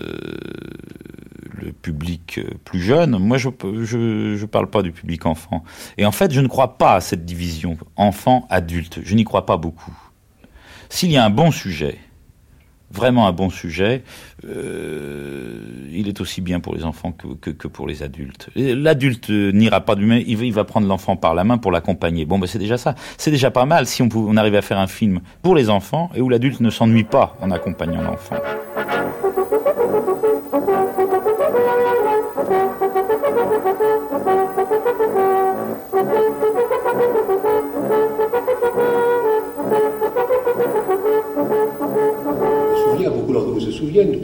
le public plus jeune. Moi, je parle pas du public enfant. Et en fait, je ne crois pas à cette division enfant-adulte. Je n'y crois pas beaucoup. S'il y a un bon sujet, vraiment un bon sujet, il est aussi bien pour les enfants que pour les adultes. L'adulte n'ira pas du même, il va prendre l'enfant par la main pour l'accompagner. Bon, ben c'est déjà ça. C'est déjà pas mal si on arrive à faire un film pour les enfants et où l'adulte ne s'ennuie pas en accompagnant l'enfant.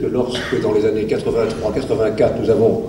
que lorsque, dans les années 83-84, nous avons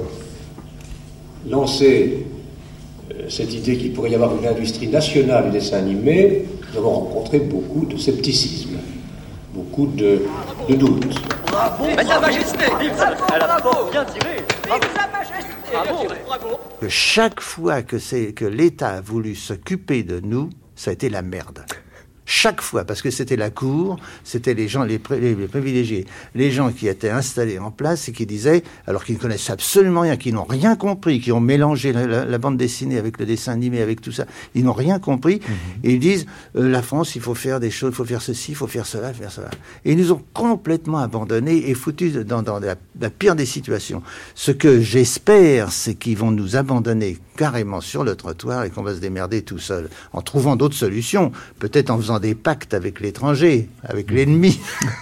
lancé cette idée qu'il pourrait y avoir une industrie nationale du dessin animé, nous avons rencontré beaucoup de scepticisme, beaucoup de doutes. Bravo, Sa Majesté! Elle a fort bien tiré! Vive Sa Majesté! Bravo! Chaque fois que l'État a voulu s'occuper de nous, ça a été la merde. Chaque fois, parce que c'était la cour, c'était les gens, les privilégiés, les gens qui étaient installés en place et qui disaient, alors qu'ils ne connaissent absolument rien, qui n'ont rien compris, qui ont mélangé la bande dessinée avec le dessin animé, avec tout ça, ils n'ont rien compris, et ils disent, la France, il faut faire des choses, il faut faire ceci, il faut faire cela, faire cela. Et ils nous ont complètement abandonnés et foutus dans la pire des situations. Ce que j'espère, c'est qu'ils vont nous abandonner carrément sur le trottoir et qu'on va se démerder tout seul, en trouvant d'autres solutions, peut-être en faisant des pactes avec l'étranger, avec l'ennemi.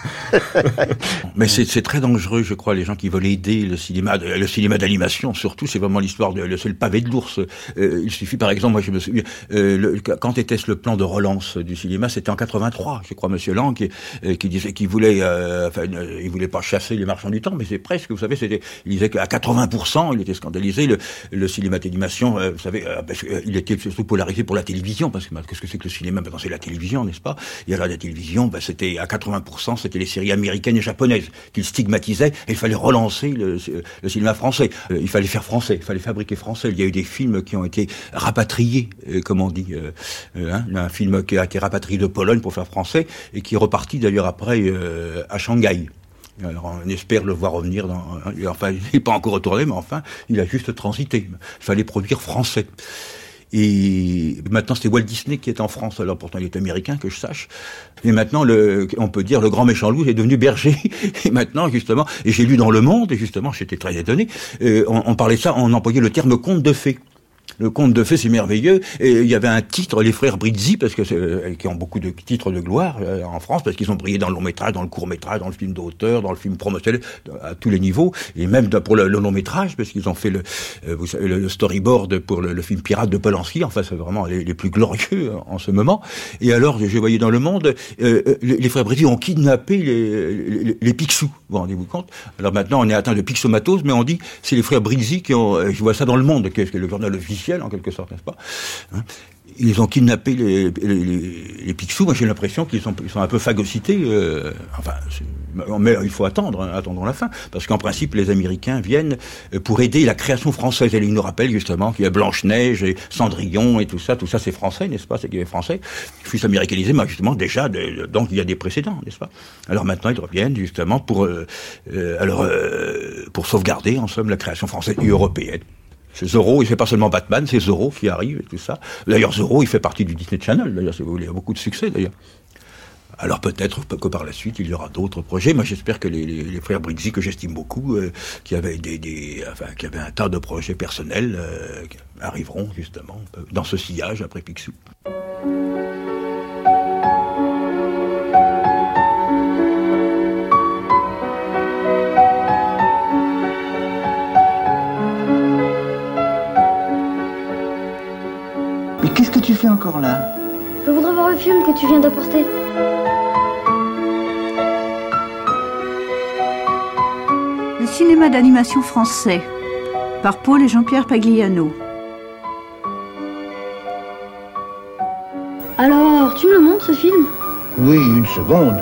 Mais c'est très dangereux, je crois, les gens qui veulent aider le cinéma d'animation, surtout, c'est vraiment l'histoire c'est le pavé de l'ours. Il suffit, par exemple, moi je me souviens, quand était-ce le plan de relance du cinéma, c'était en 83, je crois, Monsieur Lang, qui disait qu'il voulait, il voulait pas chasser les marchands du temps, mais c'est presque, vous savez, il disait qu'à 80%, il était scandalisé, le cinéma d'animation, vous savez, parce qu'il était surtout polarisé pour la télévision, parce que qu'est-ce que c'est que le cinéma? Maintenant, c'est la télévision, n'est-ce pas? Et alors la télévision, c'était à 80%, c'était les séries américaines et japonaises qu'il stigmatisait, et il fallait relancer le cinéma français. Il fallait faire français, il fallait fabriquer français. Il y a eu des films qui ont été rapatriés, comme on dit, un film qui a été rapatrié de Pologne pour faire français, et qui est reparti d'ailleurs après à Shanghai. Alors on espère le voir revenir enfin, il n'est pas encore retourné, mais enfin, il a juste transité. Il fallait produire français. Et maintenant, c'est Walt Disney qui est en France. Alors pourtant, il est américain, que je sache. Et maintenant, on peut dire, le grand méchant loup est devenu berger. Et maintenant, justement, et j'ai lu dans Le Monde, et justement, j'étais très étonné, on parlait de ça, on employait le terme conte de fées. Le conte de fées, c'est merveilleux. Et il y avait un titre, les frères Brizzi, parce que qui ont beaucoup de titres de gloire en France, parce qu'ils ont brillé dans le long métrage, dans le court métrage, dans le film d'auteur, dans le film promotionnel, à tous les niveaux, et même pour le long métrage, parce qu'ils ont fait le storyboard pour le film Pirate de Polanski. Enfin, c'est vraiment les plus glorieux en ce moment. Et alors, je voyais dans Le Monde, les frères Brizzi ont kidnappé les Picsou. Vous rendez-vous compte? Alors maintenant, on est atteint de pixomatose, mais on dit c'est les frères Brizzi qui ont. Je vois ça dans Le Monde, qui est le journal officiel en quelque sorte, n'est-ce pas? Ils ont kidnappé les Picsou. Moi, j'ai l'impression qu'ils sont un peu phagocytés. Mais il faut attendre, attendons la fin, parce qu'en principe, les Américains viennent pour aider la création française. Et ils nous rappellent justement qu'il y a Blanche-Neige et Cendrillon et tout ça c'est français, n'est-ce pas? C'est qu'il est français. Fut américanisé, mais justement déjà, donc il y a des précédents, n'est-ce pas? Alors maintenant, ils reviennent justement pour sauvegarder, en somme, la création française et européenne. C'est Zorro, il fait pas seulement Batman, c'est Zorro qui arrive et tout ça. D'ailleurs, Zorro, il fait partie du Disney Channel, d'ailleurs, si vous voulez, il a beaucoup de succès, d'ailleurs. Alors peut-être que par la suite, il y aura d'autres projets. Moi, j'espère que les frères Brizzi, que j'estime beaucoup, qui avaient qui avaient un tas de projets personnels, arriveront justement dans ce sillage après Picsou. Mais qu'est-ce que tu fais encore là? Je voudrais voir le film que tu viens d'apporter. Le cinéma d'animation français, par Paul et Jean-Pierre Pagliano. Alors, tu me le montres ce film? Oui, une seconde.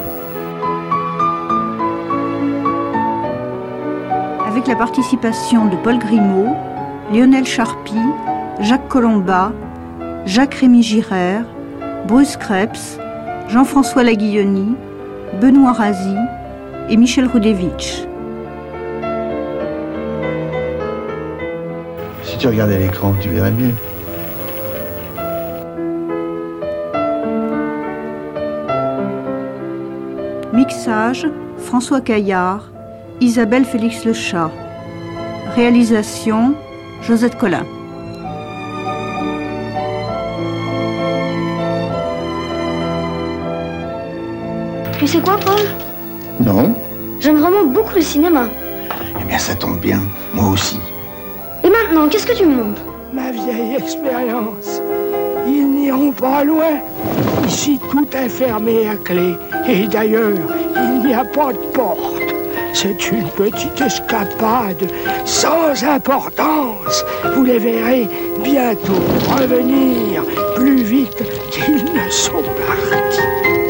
Avec la participation de Paul Grimaud, Lionel Charpy, Jacques Colomba, Jacques-Rémy Girard, Bruce Krebs, Jean-François Laguilloni, Benoît Razi et Michel Roudevitch. Si tu regardais l'écran, tu verrais mieux. Mixage, François Caillard, Isabelle Félix Lechat. Réalisation, Josette Collin. Tu sais quoi, Paul? Non. J'aime vraiment beaucoup le cinéma. Eh bien, ça tombe bien. Moi aussi. Et maintenant, qu'est-ce que tu me montres? Ma vieille expérience. Ils n'iront pas loin. Ici, tout est fermé à clé. Et d'ailleurs, il n'y a pas de porte. C'est une petite escapade sans importance. Vous les verrez bientôt revenir plus vite qu'ils ne sont partis.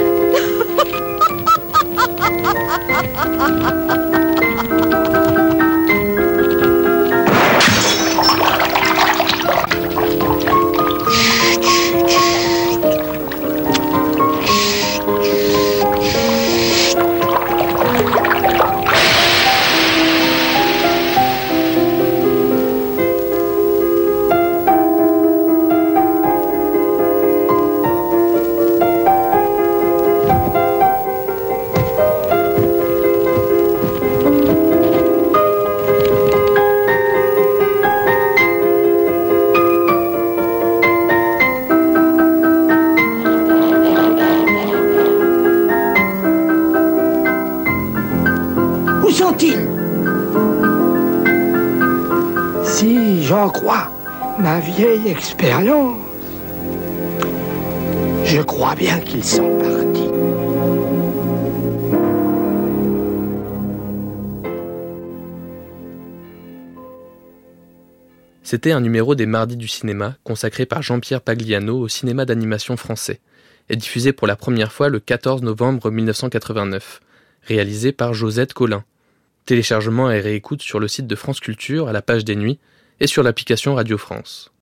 Où sont-ils? Si j'en crois ma vieille expérience, je crois bien qu'ils sont partis. C'était un numéro des Mardis du cinéma consacré par Jean-Pierre Pagliano au cinéma d'animation français et diffusé pour la première fois le 14 novembre 1989, réalisé par Josette Collin. Téléchargement et réécoute sur le site de France Culture à la page des nuits et sur l'application Radio France.